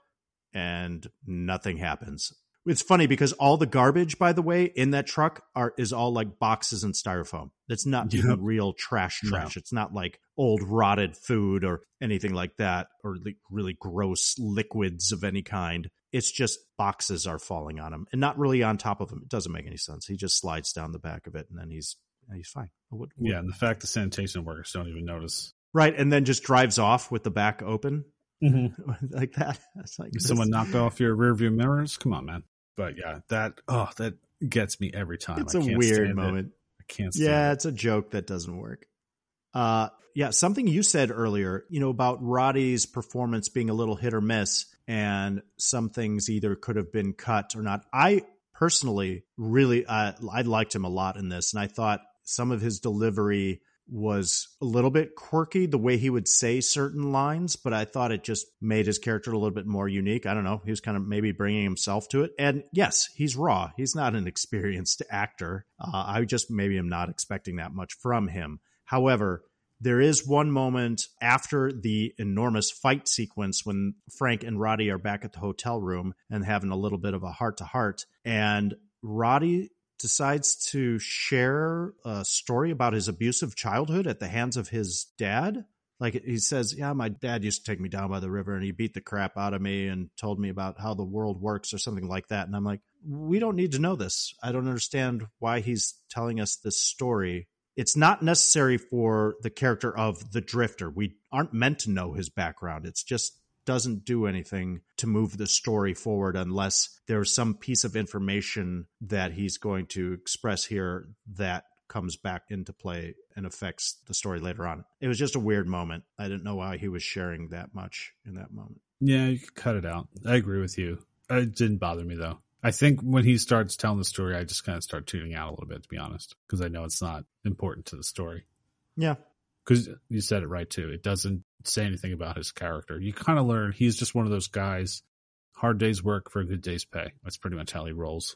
And nothing happens. It's funny because all the garbage, by the way, in that truck are is all like boxes and styrofoam. It's not yeah. even real trash trash. No. It's not like old rotted food or anything like that, or like really gross liquids of any kind. It's just boxes are falling on him and not really on top of him. It doesn't make any sense. He just slides down the back of it and then he's he's fine. What, what? Yeah, and the fact the sanitation workers don't even notice. Right, and then just drives off with the back open. Mm-hmm. Like that. It's like someone knocked off your rear view mirrors. Come on, man. But yeah, that oh, that gets me every time. It's I a can't weird moment. It. I can't. Stand yeah, it. It's a joke that doesn't work. Uh, yeah, something you said earlier, you know, about Roddy's performance being a little hit or miss, and some things either could have been cut or not. I personally really, uh, I liked him a lot in this, and I thought some of his delivery was a little bit quirky, the way he would say certain lines, but I thought it just made his character a little bit more unique. I don't know. He was kind of maybe bringing himself to it. And yes, he's raw. He's not an experienced actor. Uh, I just maybe am not expecting that much from him. However, there is one moment after the enormous fight sequence when Frank and Roddy are back at the hotel room and having a little bit of a heart-to-heart, and Roddy decides to share a story about his abusive childhood at the hands of his dad. Like, he says, yeah, my dad used to take me down by the river and he beat the crap out of me and told me about how the world works or something like that. And I'm like, we don't need to know this. I don't understand why he's telling us this story. It's not necessary for the character of the Drifter. We aren't meant to know his background. It's just doesn't do anything to move the story forward unless there's some piece of information that he's going to express here that comes back into play and affects the story later on. It was just a weird moment. I didn't know why he was sharing that much in that moment. Yeah, you could cut it out. I agree with you. It didn't bother me, though. I think when he starts telling the story, I just kind of start tuning out a little bit, to be honest, because I know it's not important to the story. Yeah. Because you said it right, too. It doesn't say anything about his character. You kind of learn he's just one of those guys, hard day's work for a good day's pay. That's pretty much how he rolls.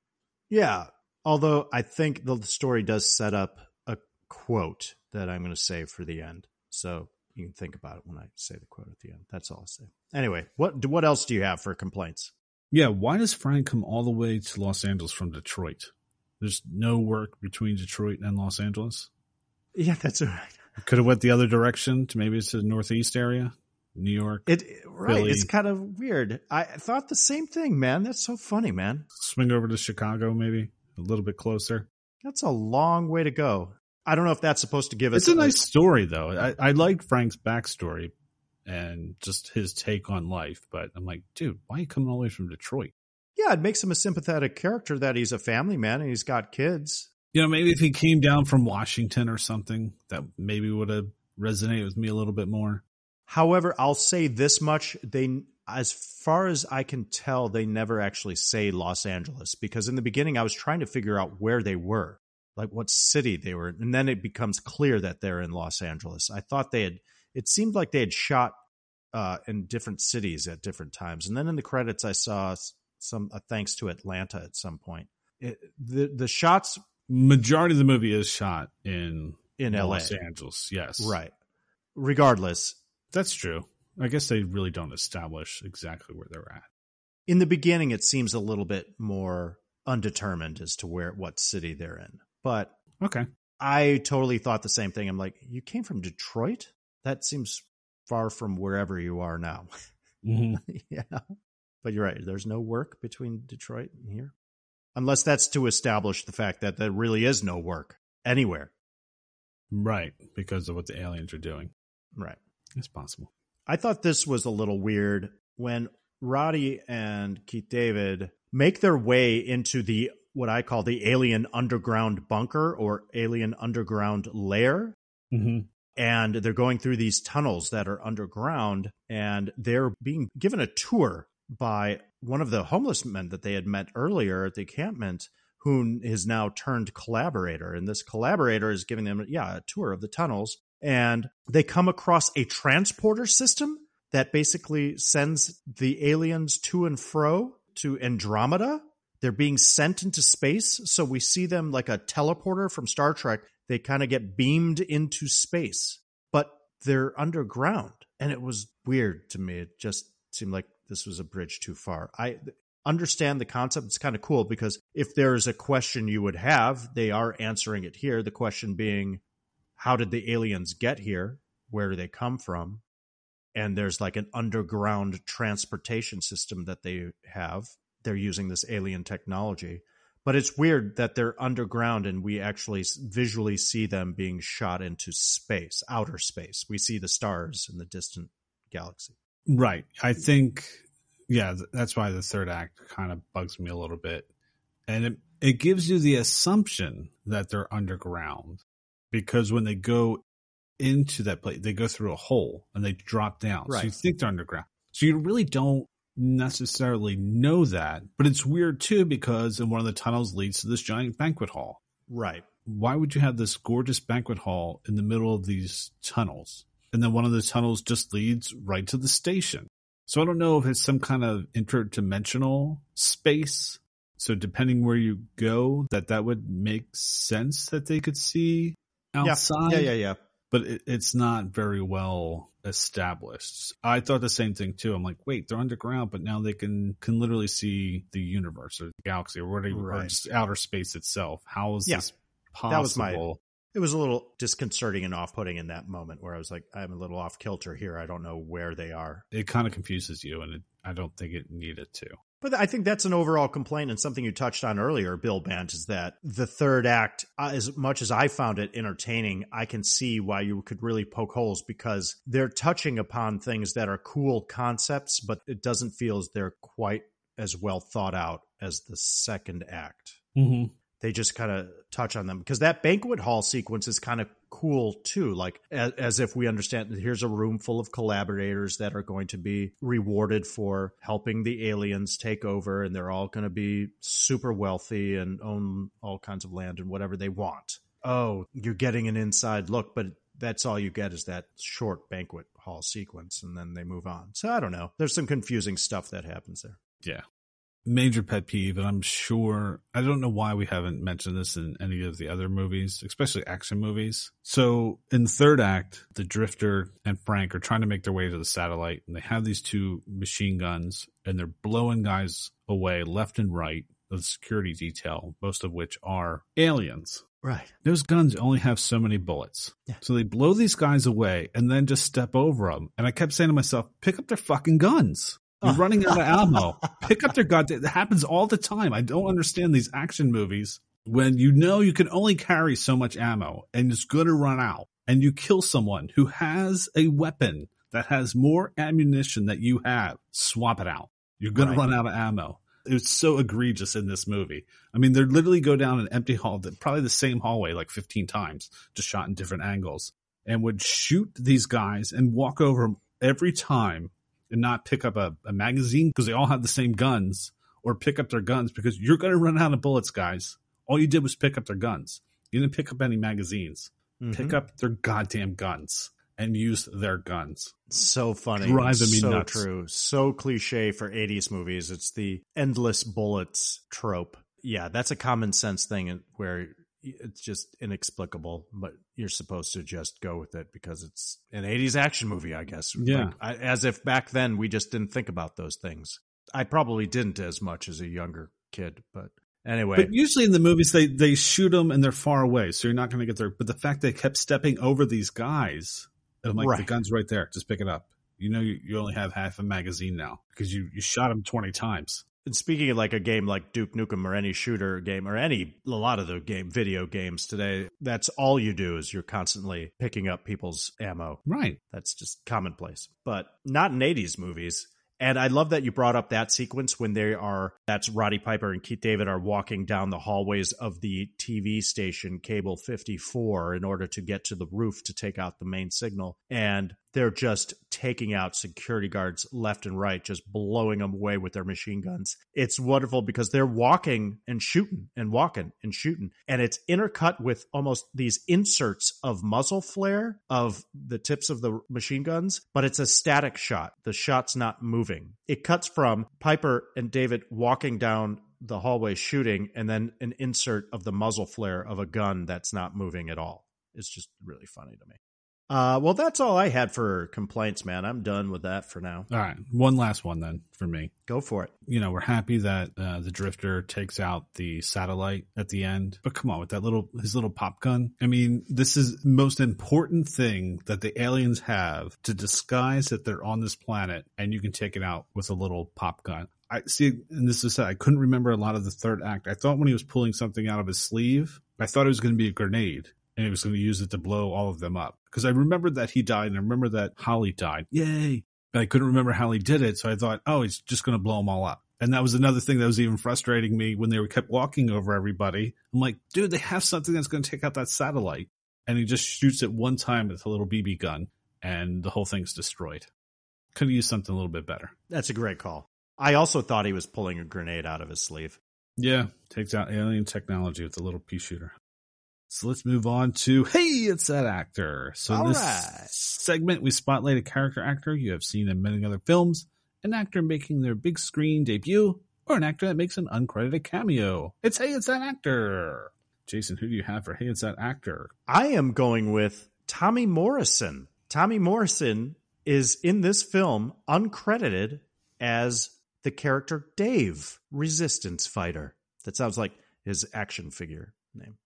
Yeah. Although I think the story does set up a quote that I'm going to say for the end. So you can think about it when I say the quote at the end. That's all I'll say. Anyway, what what else do you have for complaints? Yeah, why does Frank come all the way to Los Angeles from Detroit? There's no work between Detroit and Los Angeles? Yeah, that's right. Could have went the other direction to maybe to the Northeast area, New York. It right. Philly. It's kind of weird. I thought the same thing, man. That's so funny, man. Swing over to Chicago, maybe a little bit closer. That's a long way to go. I don't know if that's supposed to give us. It's a nice story, though. I, I like Frank's backstory and just his take on life. But I'm like, dude, why are you coming all the way from Detroit? Yeah, it makes him a sympathetic character that he's a family man and he's got kids. You know, maybe if he came down from Washington or something, that maybe would have resonated with me a little bit more. However, I'll say this much. They, as far as I can tell, they never actually say Los Angeles, because in the beginning I was trying to figure out where they were, like what city they were in. And then it becomes clear that they're in Los Angeles. I thought they had, it seemed like they had shot uh, in different cities at different times. And then in the credits, I saw some uh, thanks to Atlanta at some point. It, the the shots. Majority of the movie is shot in in L A. Los Angeles, yes. Right. Regardless. That's true. I guess they really don't establish exactly where they're at. In the beginning, it seems a little bit more undetermined as to where what city they're in. But okay, I totally thought the same thing. I'm like, you came from Detroit? That seems far from wherever you are now. Mm-hmm. Yeah. But you're right. There's no work between Detroit and here. Unless that's to establish the fact that there really is no work anywhere. Right, because of what the aliens are doing. Right. It's possible. I thought this was a little weird when Roddy and Keith David make their way into the, what I call the alien underground bunker or alien underground lair. Mm-hmm. And they're going through these tunnels that are underground, and they're being given a tour by one of the homeless men that they had met earlier at the encampment, who is now turned collaborator. And this collaborator is giving them, yeah, a tour of the tunnels. And they come across a transporter system that basically sends the aliens to and fro to Andromeda. They're being sent into space. So we see them like a teleporter from Star Trek. They kind of get beamed into space, but they're underground. And it was weird to me. It just seemed like this was a bridge too far. I understand the concept. It's kind of cool because if there's a question you would have, they are answering it here. The question being, how did the aliens get here? Where do they come from? And there's like an underground transportation system that they have. They're using this alien technology. But it's weird that they're underground and we actually visually see them being shot into space, outer space. We see the stars in the distant galaxy. Right. I think, yeah, that's why the third act kind of bugs me a little bit. And it, it gives you the assumption that they're underground because when they go into that place, they go through a hole and they drop down. Right. So you think they're underground. So you really don't necessarily know that. But it's weird, too, because in one of the tunnels leads to this giant banquet hall. Right. Why would you have this gorgeous banquet hall in the middle of these tunnels? And then one of the tunnels just leads right to the station. So I don't know if it's some kind of interdimensional space. So depending where you go, that that would make sense that they could see outside. Yeah, yeah, yeah. yeah. But it, it's not very well established. I thought the same thing too. I'm like, wait, they're underground, but now they can can literally see the universe or the galaxy or whatever, right. or just outer space itself. How is yeah. this possible? That was my, it was a little disconcerting and off-putting in that moment where I was like, I'm a little off kilter here. I don't know where they are. It kind of confuses you, and it, I don't think it needed to. But I think that's an overall complaint, and something you touched on earlier, Bill Bant, is that the third act, as much as I found it entertaining, I can see why you could really poke holes, because they're touching upon things that are cool concepts, but it doesn't feel as they're quite as well thought out as the second act. Mm-hmm. They just kind of touch on them, because that banquet hall sequence is kind of cool too. Like as, as if we understand that here's a room full of collaborators that are going to be rewarded for helping the aliens take over. And they're all going to be super wealthy and own all kinds of land and whatever they want. Oh, you're getting an inside look, but that's all you get is that short banquet hall sequence. And then they move on. So I don't know. There's some confusing stuff that happens there. Yeah. Major pet peeve, and I'm sure, I don't know why we haven't mentioned this in any of the other movies, especially action movies. So in the third act, the Drifter and Frank are trying to make their way to the satellite, and they have these two machine guns, and they're blowing guys away left and right of the security detail, most of which are aliens. Right. Those guns only have so many bullets. Yeah. So they blow these guys away and then just step over them. And I kept saying to myself, pick up their fucking guns. You're running out of ammo. Pick up their gun. It happens all the time. I don't understand these action movies when you know you can only carry so much ammo and it's going to run out, and you kill someone who has a weapon that has more ammunition that you have. Swap it out. You're going right. to run out of ammo. It was so egregious in this movie. I mean, they literally go down an empty hall, probably the same hallway like fifteen times, just shot in different angles, and would shoot these guys and walk over them every time. And not pick up a, a magazine because they all have the same guns, or pick up their guns because you're going to run out of bullets, guys. All you did was pick up their guns. You didn't pick up any magazines. Mm-hmm. Pick up their goddamn guns and use their guns. So funny. Driving me so nuts. True. So cliche for eighties movies. It's the endless bullets trope. Yeah, that's a common sense thing where it's just inexplicable, but you're supposed to just go with it because it's an eighties action movie, I guess. Yeah. Like, I, as if back then we just didn't think about those things. I probably didn't as much as a younger kid, but anyway. But usually in the movies, they, they shoot them and they're far away, so you're not going to get there. But the fact they kept stepping over these guys, and I'm like, right. the gun's right there. Just pick it up. You know, you, you only have half a magazine now because you, you shot him twenty times. And speaking of like a game like Duke Nukem or any shooter game or any, a lot of the game, video games today, that's all you do is you're constantly picking up people's ammo. Right. That's just commonplace, but not in eighties movies. And I love that you brought up that sequence when they are, that's Roddy Piper and Keith David are walking down the hallways of the T V station Cable fifty-four in order to get to the roof to take out the main signal. And they're just taking out security guards left and right, just blowing them away with their machine guns. It's wonderful because they're walking and shooting and walking and shooting. And it's intercut with almost these inserts of muzzle flare of the tips of the machine guns, but it's a static shot. The shot's not moving. It cuts from Piper and David walking down the hallway shooting, and then an insert of the muzzle flare of a gun that's not moving at all. It's just really funny to me. Uh, well, that's all I had for complaints, man. I'm done with that for now. All right. One last one then for me. Go for it. You know, we're happy that uh, the Drifter takes out the satellite at the end. But come on, with that little, his little pop gun. I mean, this is the most important thing that the aliens have to disguise that they're on this planet, and you can take it out with a little pop gun. I see, and this is sad, I couldn't remember a lot of the third act. I thought when he was pulling something out of his sleeve, I thought it was going to be a grenade. And he was going to use it to blow all of them up. Because I remembered that he died, and I remember that Holly died. Yay! But I couldn't remember how he did it, so I thought, oh, he's just going to blow them all up. And that was another thing that was even frustrating me when they were kept walking over everybody. I'm like, dude, they have something that's going to take out that satellite. And he just shoots it one time with a little B B gun, and the whole thing's destroyed. Could have used something a little bit better. That's a great call. I also thought he was pulling a grenade out of his sleeve. Yeah, takes out alien technology with a little pea shooter. So let's move on to, hey, it's that actor. So in All this right. segment, we spotlight a character actor you have seen in many other films, an actor making their big screen debut, or an actor that makes an uncredited cameo. It's, hey, it's that actor. Jason, who do you have for Hey, It's That Actor? I am going with Tommy Morrison. Tommy Morrison is in this film uncredited as the character Dave, Resistance Fighter. That sounds like his action figure name.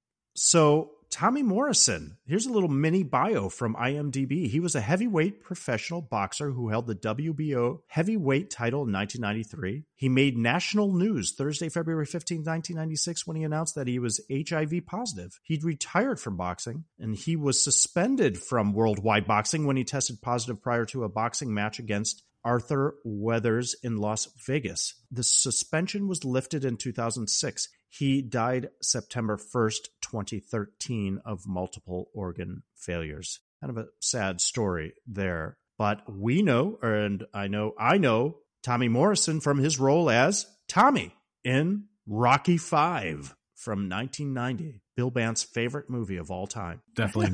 So Tommy Morrison, here's a little mini bio from IMDb. He was a heavyweight professional boxer who held the W B O heavyweight title in nineteen ninety-three. He made national news Thursday, February fifteenth, nineteen ninety-six, when he announced that he was H I V positive. He'd retired from boxing, and he was suspended from worldwide boxing when he tested positive prior to a boxing match against Arthur Weathers in Las Vegas. The suspension was lifted in two thousand six. He died September first, twenty thirteen, of multiple organ failures. Kind of a sad story there. But we know, and I know, I know Tommy Morrison from his role as Tommy in Rocky five from nineteen ninety. Bill Bant's favorite movie of all time. Definitely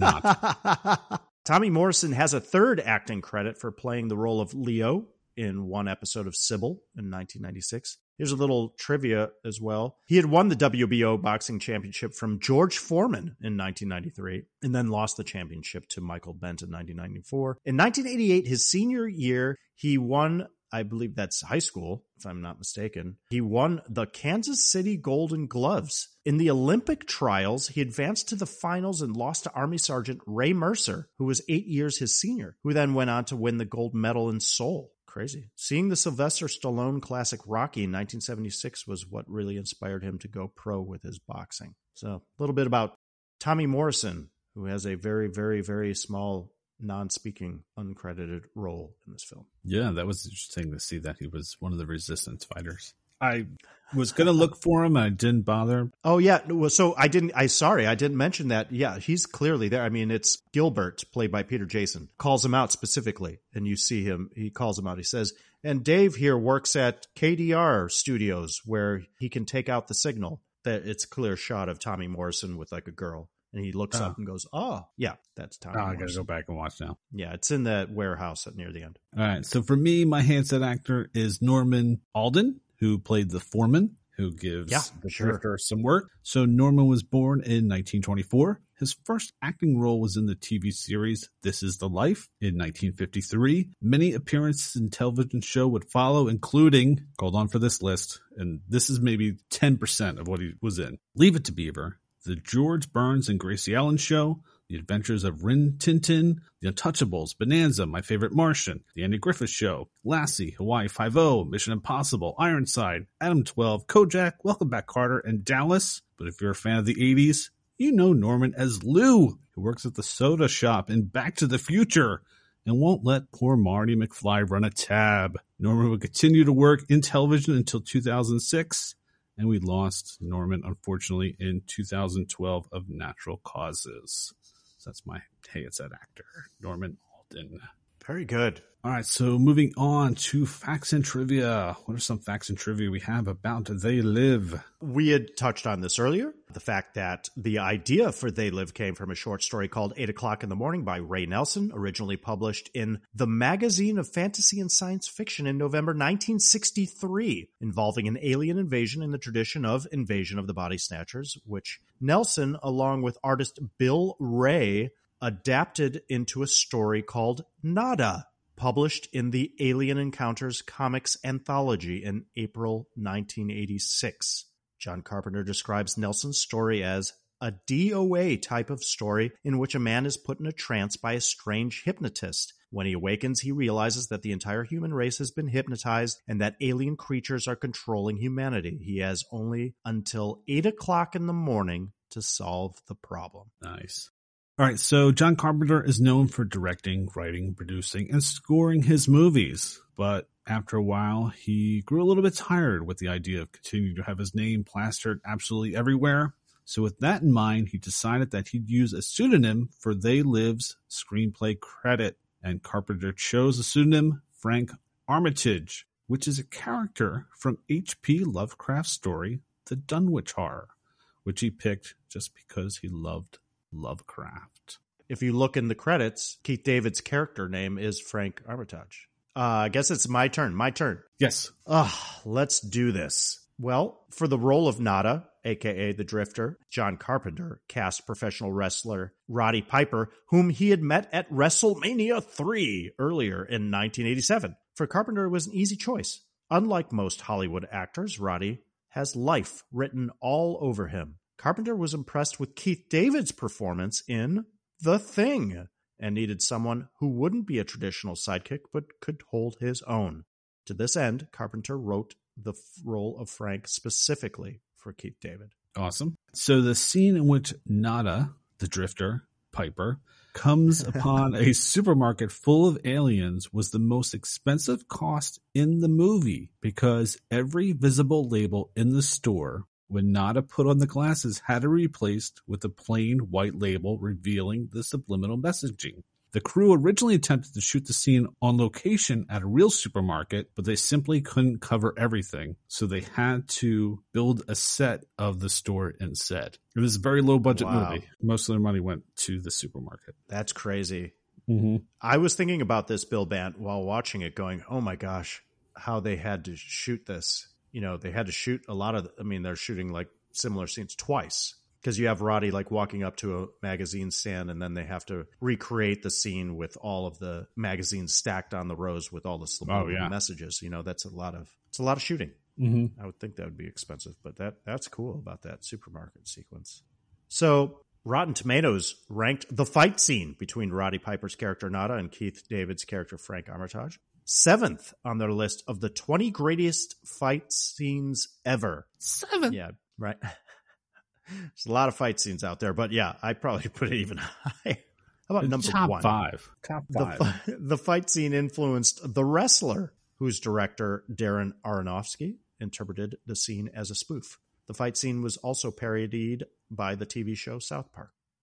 not. Tommy Morrison has a third acting credit for playing the role of Leo in one episode of Sybil in nineteen ninety-six. Here's a little trivia as well. He had won the W B O boxing championship from George Foreman in nineteen ninety-three and then lost the championship to Michael Bent in nineteen ninety-four. In nineteen eighty-eight, his senior year, he won, I believe that's high school, if I'm not mistaken. He won the Kansas City Golden Gloves. In the Olympic trials, he advanced to the finals and lost to Army Sergeant Ray Mercer, who was eight years his senior, who then went on to win the gold medal in Seoul. Crazy. Seeing the Sylvester Stallone classic Rocky in nineteen seventy-six was what really inspired him to go pro with his boxing. So a little bit about Tommy Morrison, who has a very, very, very small non-speaking uncredited role in this film. Yeah, that was interesting to see that he was one of the Resistance fighters. I was going to look for him. I didn't bother. Oh, yeah. Well, so I didn't, I sorry, I didn't mention that. Yeah, he's clearly there. I mean, it's Gilbert, played by Peter Jason, calls him out specifically. And you see him, he calls him out. He says, and Dave here works at K D R Studios where he can take out the signal. That it's a clear shot of Tommy Morrison with like a girl. And he looks oh. up and goes, oh, yeah, that's Tommy Oh, Morrison. I got to go back and watch now. Yeah, it's in that warehouse near the end. All right. So for me, my handset actor is Norman Alden, who played the foreman, who gives yeah, the sure. character some work. So Norman was born in nineteen twenty-four. His first acting role was in the T V series This Is the Life in nineteen fifty-three. Many appearances in television show would follow, including, hold on for this list, and this is maybe ten percent of what he was in. Leave It to Beaver, The George Burns and Gracie Allen Show, The Adventures of Rin Tin Tin, The Untouchables, Bonanza, My Favorite Martian, The Andy Griffith Show, Lassie, Hawaii Five-O, Mission Impossible, Ironside, Adam twelve, Kojak, Welcome Back Carter, and Dallas. But if you're a fan of the eighties, you know Norman as Lou, who works at the soda shop in Back to the Future and won't let poor Marty McFly run a tab. Norman would continue to work in television until two thousand six. And we lost Norman, unfortunately, in two thousand twelve of natural causes. So that's my Hey, It's That Actor, Norman Alden. Very good. All right, so moving on to facts and trivia. What are some facts and trivia we have about They Live? We had touched on this earlier. The fact that the idea for They Live came from a short story called Eight O'Clock in the Morning by Ray Nelson, originally published in the Magazine of Fantasy and Science Fiction in November nineteen sixty-three, involving an alien invasion in the tradition of Invasion of the Body Snatchers, which Nelson, along with artist Bill Ray, adapted into a story called Nada, published in the Alien Encounters Comics Anthology in April nineteen eighty-six. John Carpenter describes Nelson's story as a D O A type of story in which a man is put in a trance by a strange hypnotist. When he awakens, he realizes that the entire human race has been hypnotized and that alien creatures are controlling humanity. He has only until eight o'clock in the morning to solve the problem. Nice. All right, so John Carpenter is known for directing, writing, producing, and scoring his movies. But after a while, he grew a little bit tired with the idea of continuing to have his name plastered absolutely everywhere. So with that in mind, he decided that he'd use a pseudonym for They Live's screenplay credit. And Carpenter chose the pseudonym Frank Armitage, which is a character from H P Lovecraft's story, The Dunwich Horror, which he picked just because he loved Lovecraft. If you look in the credits, Keith David's character name is Frank Armitage. Uh, I guess it's my turn. My turn. Yes. Uh, let's do this. Well, for the role of Nada, a k a. The Drifter, John Carpenter cast professional wrestler Roddy Piper, whom he had met at WrestleMania three earlier in nineteen eighty-seven. For Carpenter, it was an easy choice. Unlike most Hollywood actors, Roddy has life written all over him. Carpenter was impressed with Keith David's performance in The Thing and needed someone who wouldn't be a traditional sidekick but could hold his own. To this end, Carpenter wrote the f- role of Frank specifically for Keith David. Awesome. So the scene in which Nada, the Drifter, Piper, comes upon a supermarket full of aliens was the most expensive cost in the movie because every visible label in the store when Nada put on the glasses had to be replaced with a plain white label revealing the subliminal messaging. The crew originally attempted to shoot the scene on location at a real supermarket, but they simply couldn't cover everything, so they had to build a set of the store instead. It was a very low-budget Wow. movie. Most of their money went to the supermarket. That's crazy. Mm-hmm. I was thinking about this, Bill Bant, while watching it, going, oh my gosh, how they had to shoot this. You know, they had to shoot a lot of, I mean, they're shooting like similar scenes twice. Because you have Roddy like walking up to a magazine stand and then they have to recreate the scene with all of the magazines stacked on the rows with all the subliminal Oh, yeah. messages. You know, that's a lot of, it's a lot of shooting. Mm-hmm. I would think that would be expensive, but that that's cool about that supermarket sequence. So Rotten Tomatoes ranked the fight scene between Roddy Piper's character Nada and Keith David's character Frank Armitage seventh on their list of the twenty greatest fight scenes ever. Seven. Yeah, right. There's a lot of fight scenes out there, but yeah, I probably put it even high. How about number Top one? five. Top five. The, the fight scene influenced The Wrestler, whose director Darren Aronofsky interpreted the scene as a spoof. The fight scene was also parodied by the T V show South Park.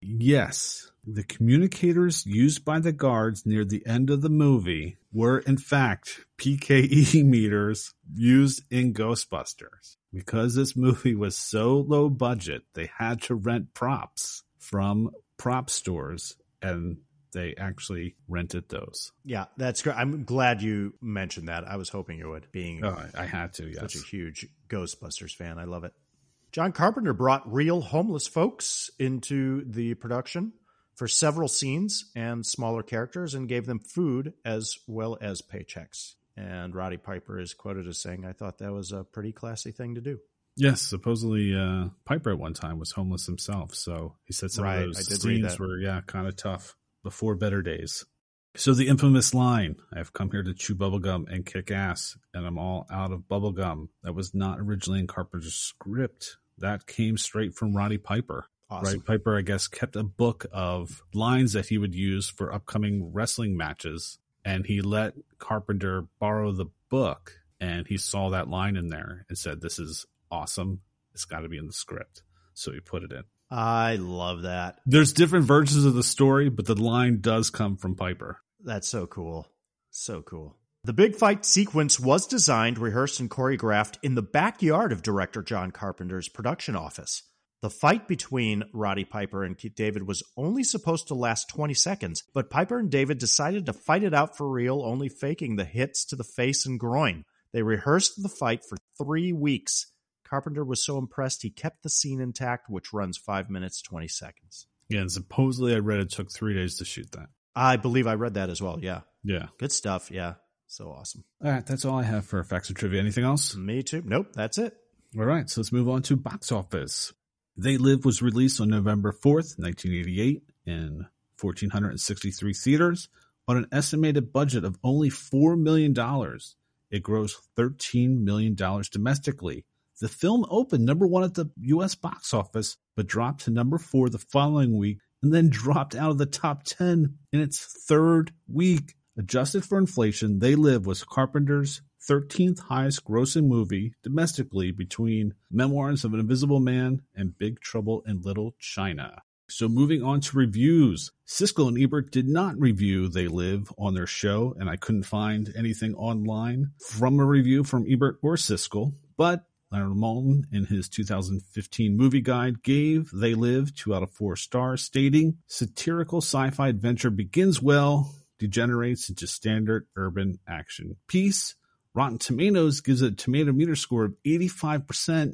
Yes, the communicators used by the guards near the end of the movie were, in fact, P K E meters used in Ghostbusters. Because this movie was so low budget, they had to rent props from prop stores, and they actually rented those. Yeah, that's great. I'm glad you mentioned that. I was hoping you would, being Oh, I had to, yes. such a huge Ghostbusters fan. I love it. John Carpenter brought real homeless folks into the production for several scenes and smaller characters and gave them food as well as paychecks. And Roddy Piper is quoted as saying, I thought that was a pretty classy thing to do. Yes, supposedly uh, Piper at one time was homeless himself, so he said some Right, of I those did read scenes that. were, yeah, kind of tough before better days. So the infamous line, I've come here to chew bubblegum and kick ass, and I'm all out of bubblegum. That was not originally in Carpenter's script. That came straight from Roddy Piper. Awesome. Right? Piper, I guess, kept a book of lines that he would use for upcoming wrestling matches, and he let Carpenter borrow the book, and he saw that line in there and said, this is awesome. It's got to be in the script. So he put it in. I love that. There's different versions of the story, but the line does come from Piper. That's so cool. So cool. The big fight sequence was designed, rehearsed, and choreographed in the backyard of director John Carpenter's production office. The fight between Roddy Piper and Keith David was only supposed to last twenty seconds, but Piper and David decided to fight it out for real, only faking the hits to the face and groin. They rehearsed the fight for three weeks. Carpenter was so impressed he kept the scene intact, which runs five minutes, twenty seconds. Yeah, and supposedly I read it took three days to shoot that. I believe I read that as well, yeah. Yeah. Good stuff, yeah. So awesome. All right, that's all I have for facts or trivia. Anything else? Me too. Nope, that's it. All right, so let's move on to box office. They Live was released on November fourth, nineteen eighty-eight in one thousand four hundred sixty-three theaters on an estimated budget of only four million dollars. It grossed thirteen million dollars domestically. The film opened number one at the U S box office, but dropped to number four the following week and then dropped out of the top ten in its third week. Adjusted for inflation, They Live was Carpenter's thirteenth highest grossing movie domestically between Memoirs of an Invisible Man and Big Trouble in Little China. So moving on to reviews. Siskel and Ebert did not review They Live on their show, and I couldn't find anything online from a review from Ebert or Siskel, but Leonard Maltin, in his two thousand fifteen movie guide, gave They Live two out of four stars, stating, satirical sci-fi adventure begins well, degenerates into standard urban action piece. Rotten Tomatoes gives it a tomato meter score of eighty-five percent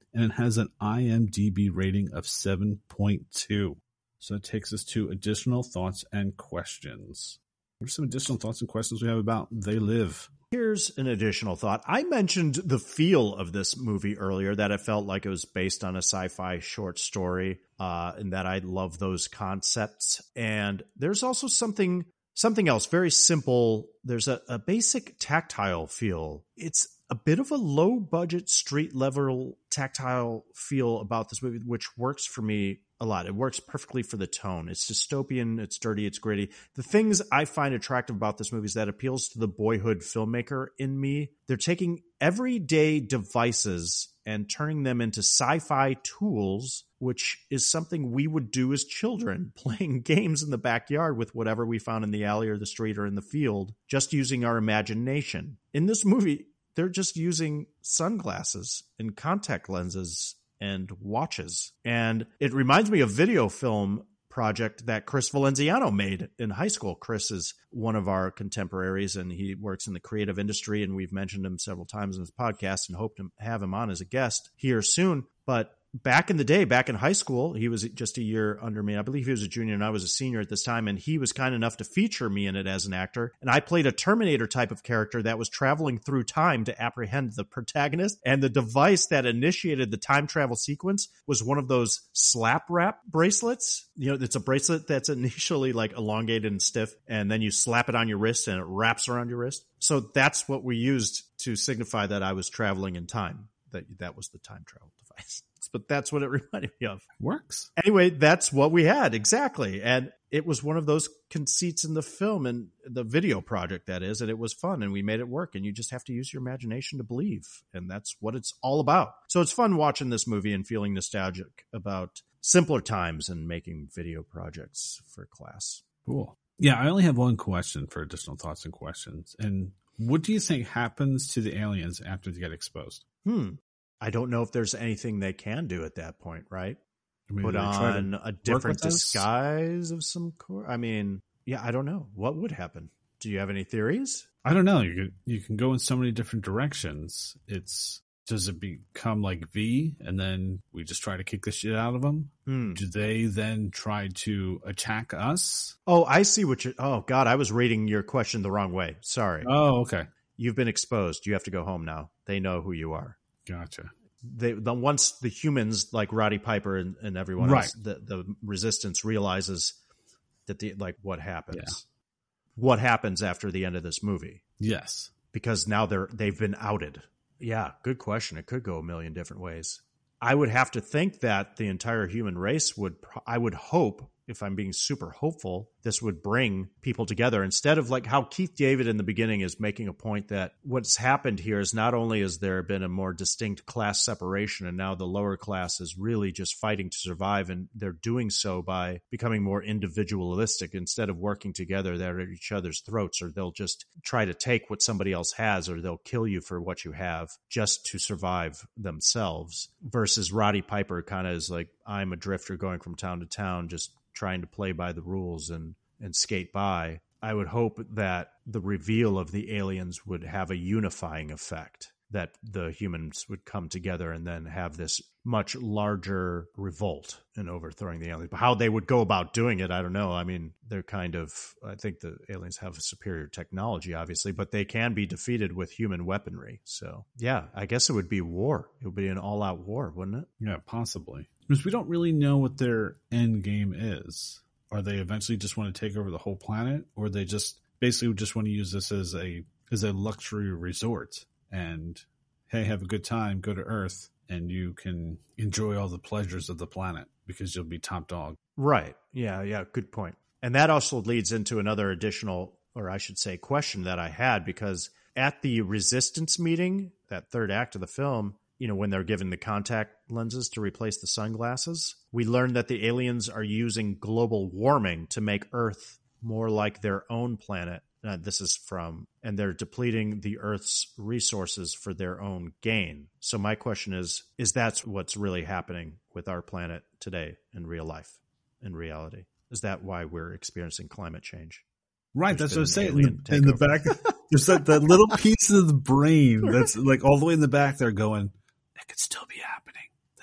and it has an I M D B rating of seven point two. So it takes us to additional thoughts and questions. What are some additional thoughts and questions we have about They Live? Here's an additional thought. I mentioned the feel of this movie earlier, that it felt like it was based on a sci-fi short story, uh, and that I love those concepts. And there's also something something else, very simple. There's a, a basic tactile feel. It's a bit of a low-budget, street-level tactile feel about this movie, which works for me a lot. It works perfectly for the tone. It's dystopian, it's dirty, it's gritty. The things I find attractive about this movie is that it appeals to the boyhood filmmaker in me. They're taking everyday devices and turning them into sci-fi tools, which is something we would do as children, playing games in the backyard with whatever we found in the alley or the street or in the field, just using our imagination. In this movie, they're just using sunglasses and contact lenses and watches. And it reminds me of video film project that Chris Valenziano made in high school. Chris is one of our contemporaries, and he works in the creative industry, and we've mentioned him several times in this podcast and hope to have him on as a guest here soon. But back in the day, back in high school, he was just a year under me. I believe he was a junior and I was a senior at this time, and he was kind enough to feature me in it as an actor. And I played a Terminator type of character that was traveling through time to apprehend the protagonist. And the device that initiated the time travel sequence was one of those slap wrap bracelets. You know, it's a bracelet that's initially like elongated and stiff, and then you slap it on your wrist and it wraps around your wrist. So that's what we used to signify that I was traveling in time. That that was the time travel device. But that's what it reminded me of. Works. Anyway, that's what we had. Exactly. And it was one of those conceits in the film and the video project, that is, and it was fun and we made it work, and you just have to use your imagination to believe. And that's what it's all about. So it's fun watching this movie and feeling nostalgic about simpler times and making video projects for class. Cool. Yeah, I only have one question for additional thoughts and questions. And what do you think happens to the aliens after they get exposed? Hmm. I don't know if there's anything they can do at that point, right? Maybe Put on a different disguise us? of some sort. I mean, yeah, I don't know. What would happen? Do you have any theories? I don't know. You can, you can go in so many different directions. It's does it become like V, and then we just try to kick the shit out of them? Hmm. Do they then try to attack us? Oh, I see what you're... Oh, God, I was reading your question the wrong way. Sorry. Oh, okay. You've been exposed. You have to go home now. They know who you are. Gotcha. They the once the humans like Roddy Piper and, and everyone right. else, the, the resistance realizes that the like what happens. Yeah. What happens after the end of this movie? Yes. Because now they're they've been outed. Yeah, good question. It could go a million different ways. I would have to think that the entire human race would, I would hope, if I'm being super hopeful, this would bring people together instead of like how Keith David in the beginning is making a point that what's happened here is not only has there been a more distinct class separation, and now the lower class is really just fighting to survive, and they're doing so by becoming more individualistic instead of working together. They're at each other's throats, or they'll just try to take what somebody else has, or they'll kill you for what you have just to survive themselves, versus Roddy Piper kind of is like, I'm a drifter going from town to town, just trying to play by the rules and, and skate by. I would hope that the reveal of the aliens would have a unifying effect, that the humans would come together and then have this much larger revolt in overthrowing the aliens. But how they would go about doing it, I don't know. I mean, they're kind of, I think the aliens have a superior technology, obviously, but they can be defeated with human weaponry. So yeah, I guess it would be war. It would be an all-out war, wouldn't it? Yeah, possibly. Because we don't really know what their end game is. Are they eventually just want to take over the whole planet, or they just basically just want to use this as a as a luxury resort and, hey, have a good time, go to Earth, and you can enjoy all the pleasures of the planet because you'll be top dog. Right. Yeah, yeah, good point. And that also leads into another additional, or I should say, question that I had, because at the Resistance meeting, that third act of the film, you know, when they're given the contact lenses to replace the sunglasses, we learned that the aliens are using global warming to make Earth more like their own planet. Uh, this is from, and they're depleting the Earth's resources for their own gain. So my question is, is that what's really happening with our planet today in real life, in reality? Is that why we're experiencing climate change? Right, There's that's what I'm been saying. an In the, alien in the back, there's that, that little piece of the brain that's like all the way in the back there going, it could still be happening.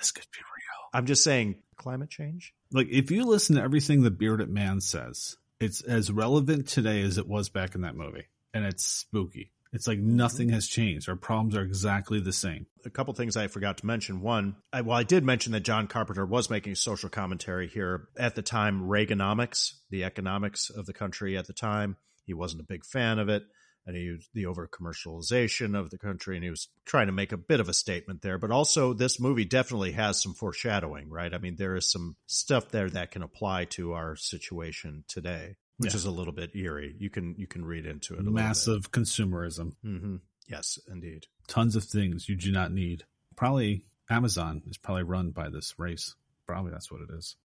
This could be real. I'm just saying, climate change? Like, if you listen to everything the Bearded Man says, it's as relevant today as it was back in that movie. And it's spooky. It's like nothing has changed. Our problems are exactly the same. A couple things I forgot to mention. One, I, well, I did mention that John Carpenter was making social commentary here. At the time, Reaganomics, the economics of the country at the time, he wasn't a big fan of it. And he used the over-commercialization of the country, and he was trying to make a bit of a statement there. But also, this movie definitely has some foreshadowing, right? I mean, there is some stuff there that can apply to our situation today, which yeah. is a little bit eerie. You can you can read into it a Massive consumerism. Mm-hmm. Yes, indeed. Tons of things you do not need. Probably Amazon is probably run by this race. Probably that's what it is.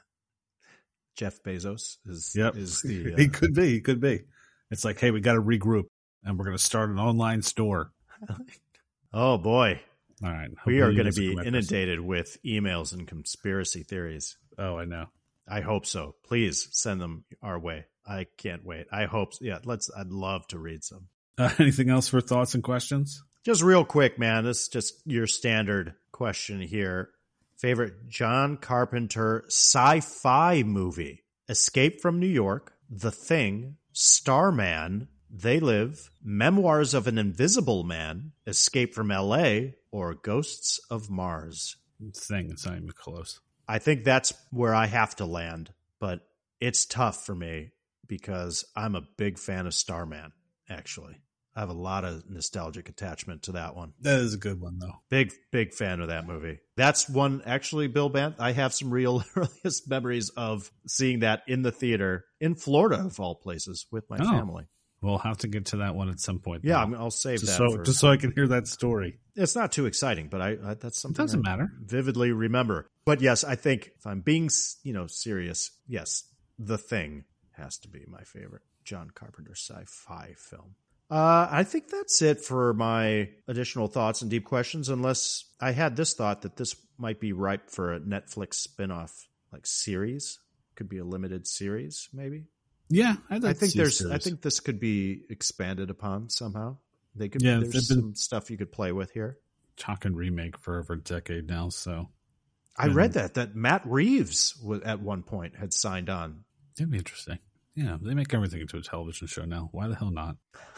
Jeff Bezos is, yep. is the... Uh, he could be. He could be. It's like, hey, we got to regroup, and we're going to start an online store. Oh, boy. All right. We are going to be inundated with emails and conspiracy theories. Oh, I know. I hope so. Please send them our way. I can't wait. I hope. So. Yeah, let's. I'd love to read some. Uh, anything else for thoughts and questions? Just real quick, man. This is just your standard question here. Favorite John Carpenter sci-fi movie? Escape from New York, The Thing, Starman, They Live, Memoirs of an Invisible Man, Escape from L A, or Ghosts of Mars. Thing, it's not even close. I think that's where I have to land, but it's tough for me because I'm a big fan of Starman, actually. I have a lot of nostalgic attachment to that one. That is a good one, though. Big, big fan of that movie. That's one, actually, Bill Bant, I have some real earliest memories of seeing that in the theater in Florida, of all places, with my oh, family. We'll have to get to that one at some point. Yeah, though. I'll save just that. So, for, just so I can hear that story. It's not too exciting, but I, I that's something it doesn't I matter. vividly remember. But yes, I think if I'm being, you know, serious, yes, The Thing has to be my favorite John Carpenter sci-fi film. Uh, I think that's it for my additional thoughts and deep questions, unless I had this thought that this might be ripe for a Netflix spinoff, like series. Could be a limited series, maybe. Yeah, I'd like I think to see there's. a series. I think this could be expanded upon somehow. They could. Yeah, there's been some stuff you could play with here. Talking remake for over a decade now, so I and, read that that Matt Reeves was, at one point had signed on. That'd be interesting. Yeah, they make everything into a television show now. Why the hell not?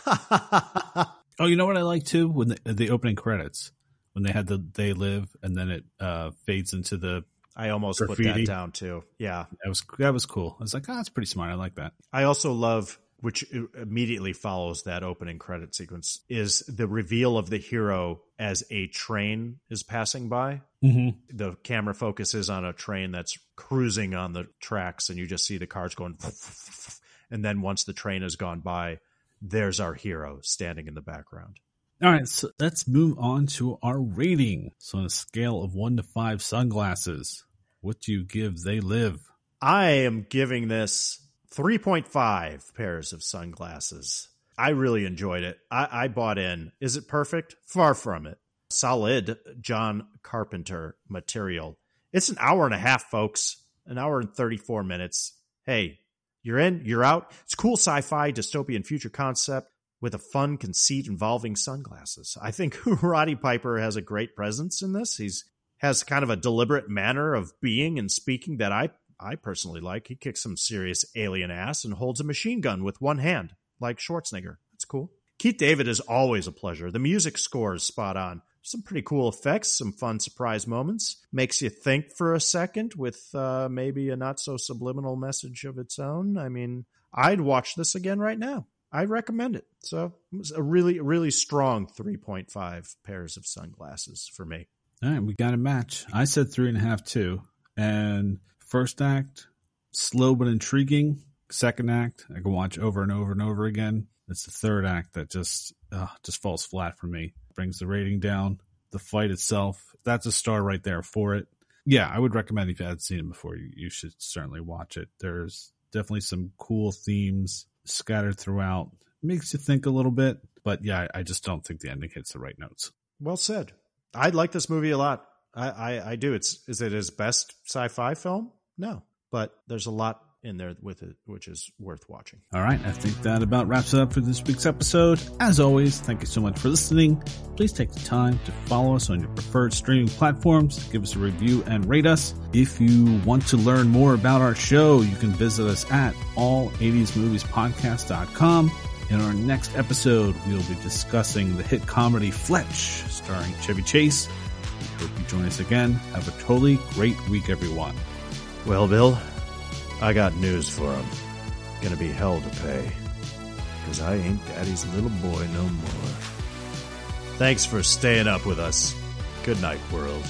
Oh, you know what I like too? When the, the opening credits, when they had the "They Live" and then it uh, fades into the. I almost graffiti. Put that down too. Yeah, that was that was cool. I was like, oh, that's pretty smart. I like that. I also love, which immediately follows that opening credit sequence, is the reveal of the hero as a train is passing by. Mm-hmm. The camera focuses on a train that's cruising on the tracks, and you just see the cars going. And then once the train has gone by, there's our hero standing in the background. All right, so let's move on to our rating. So on a scale of one to five sunglasses, what do you give They Live? I am giving this three point five pairs of sunglasses. I really enjoyed it. I, I bought in. Is it perfect? Far from it. Solid John Carpenter material. It's an hour and a half, folks. An hour and thirty-four minutes. Hey, you're in, you're out. It's a cool sci-fi dystopian future concept with a fun conceit involving sunglasses. I think Roddy Piper has a great presence in this. He's has kind of a deliberate manner of being and speaking that I, I personally like. He kicks some serious alien ass and holds a machine gun with one hand, like Schwarzenegger. That's cool. Keith David is always a pleasure. The music score is spot on. Some pretty cool effects, some fun surprise moments. Makes you think for a second with uh, maybe a not-so-subliminal message of its own. I mean, I'd watch this again right now. I recommend it. So it was a really, really strong three point five pairs of sunglasses for me. All right, we got a match. I said three and a half, too. And first act, slow but intriguing. Second act, I can watch over and over and over again. It's the third act that just uh, just falls flat for me. Brings the rating down. The fight itself, that's a star right there for it. Yeah, I would recommend if you hadn't seen it before, you, you should certainly watch it. There's definitely some cool themes scattered throughout. Makes you think a little bit, but yeah, I just don't think the ending hits the right notes. Well said. I like this movie a lot. I, I, I do. It's is it his best sci-fi film? No, but there's a lot in there with it, which is worth watching. All right, I think that about wraps it up for this week's episode. As always, thank you so much for listening. Please take the time to follow us on your preferred streaming platforms, give us a review, and rate us. If you want to learn more about our show, you can visit us at all eighties movies podcast dot com. In our next episode, we'll be discussing the hit comedy Fletch, starring Chevy Chase. We hope you join us again. Have a totally great week, everyone. Well, Bill, I got news for him. Gonna be hell to pay. Cause I ain't daddy's little boy no more. Thanks for staying up with us. Good night, world.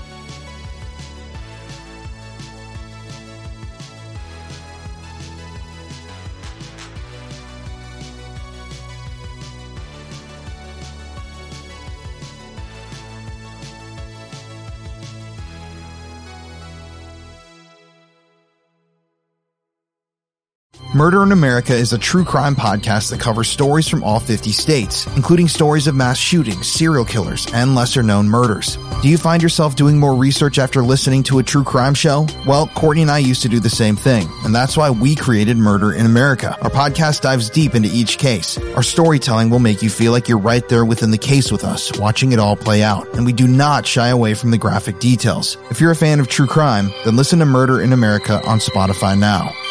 Murder in America is a true crime podcast that covers stories from all fifty states, including stories of mass shootings, serial killers, and lesser-known murders. Do you find yourself doing more research after listening to a true crime show? Well, Courtney and I used to do the same thing, and that's why we created Murder in America. Our podcast dives deep into each case. Our storytelling will make you feel like you're right there within the case with us, watching it all play out, and we do not shy away from the graphic details. If you're a fan of true crime, then listen to Murder in America on Spotify now.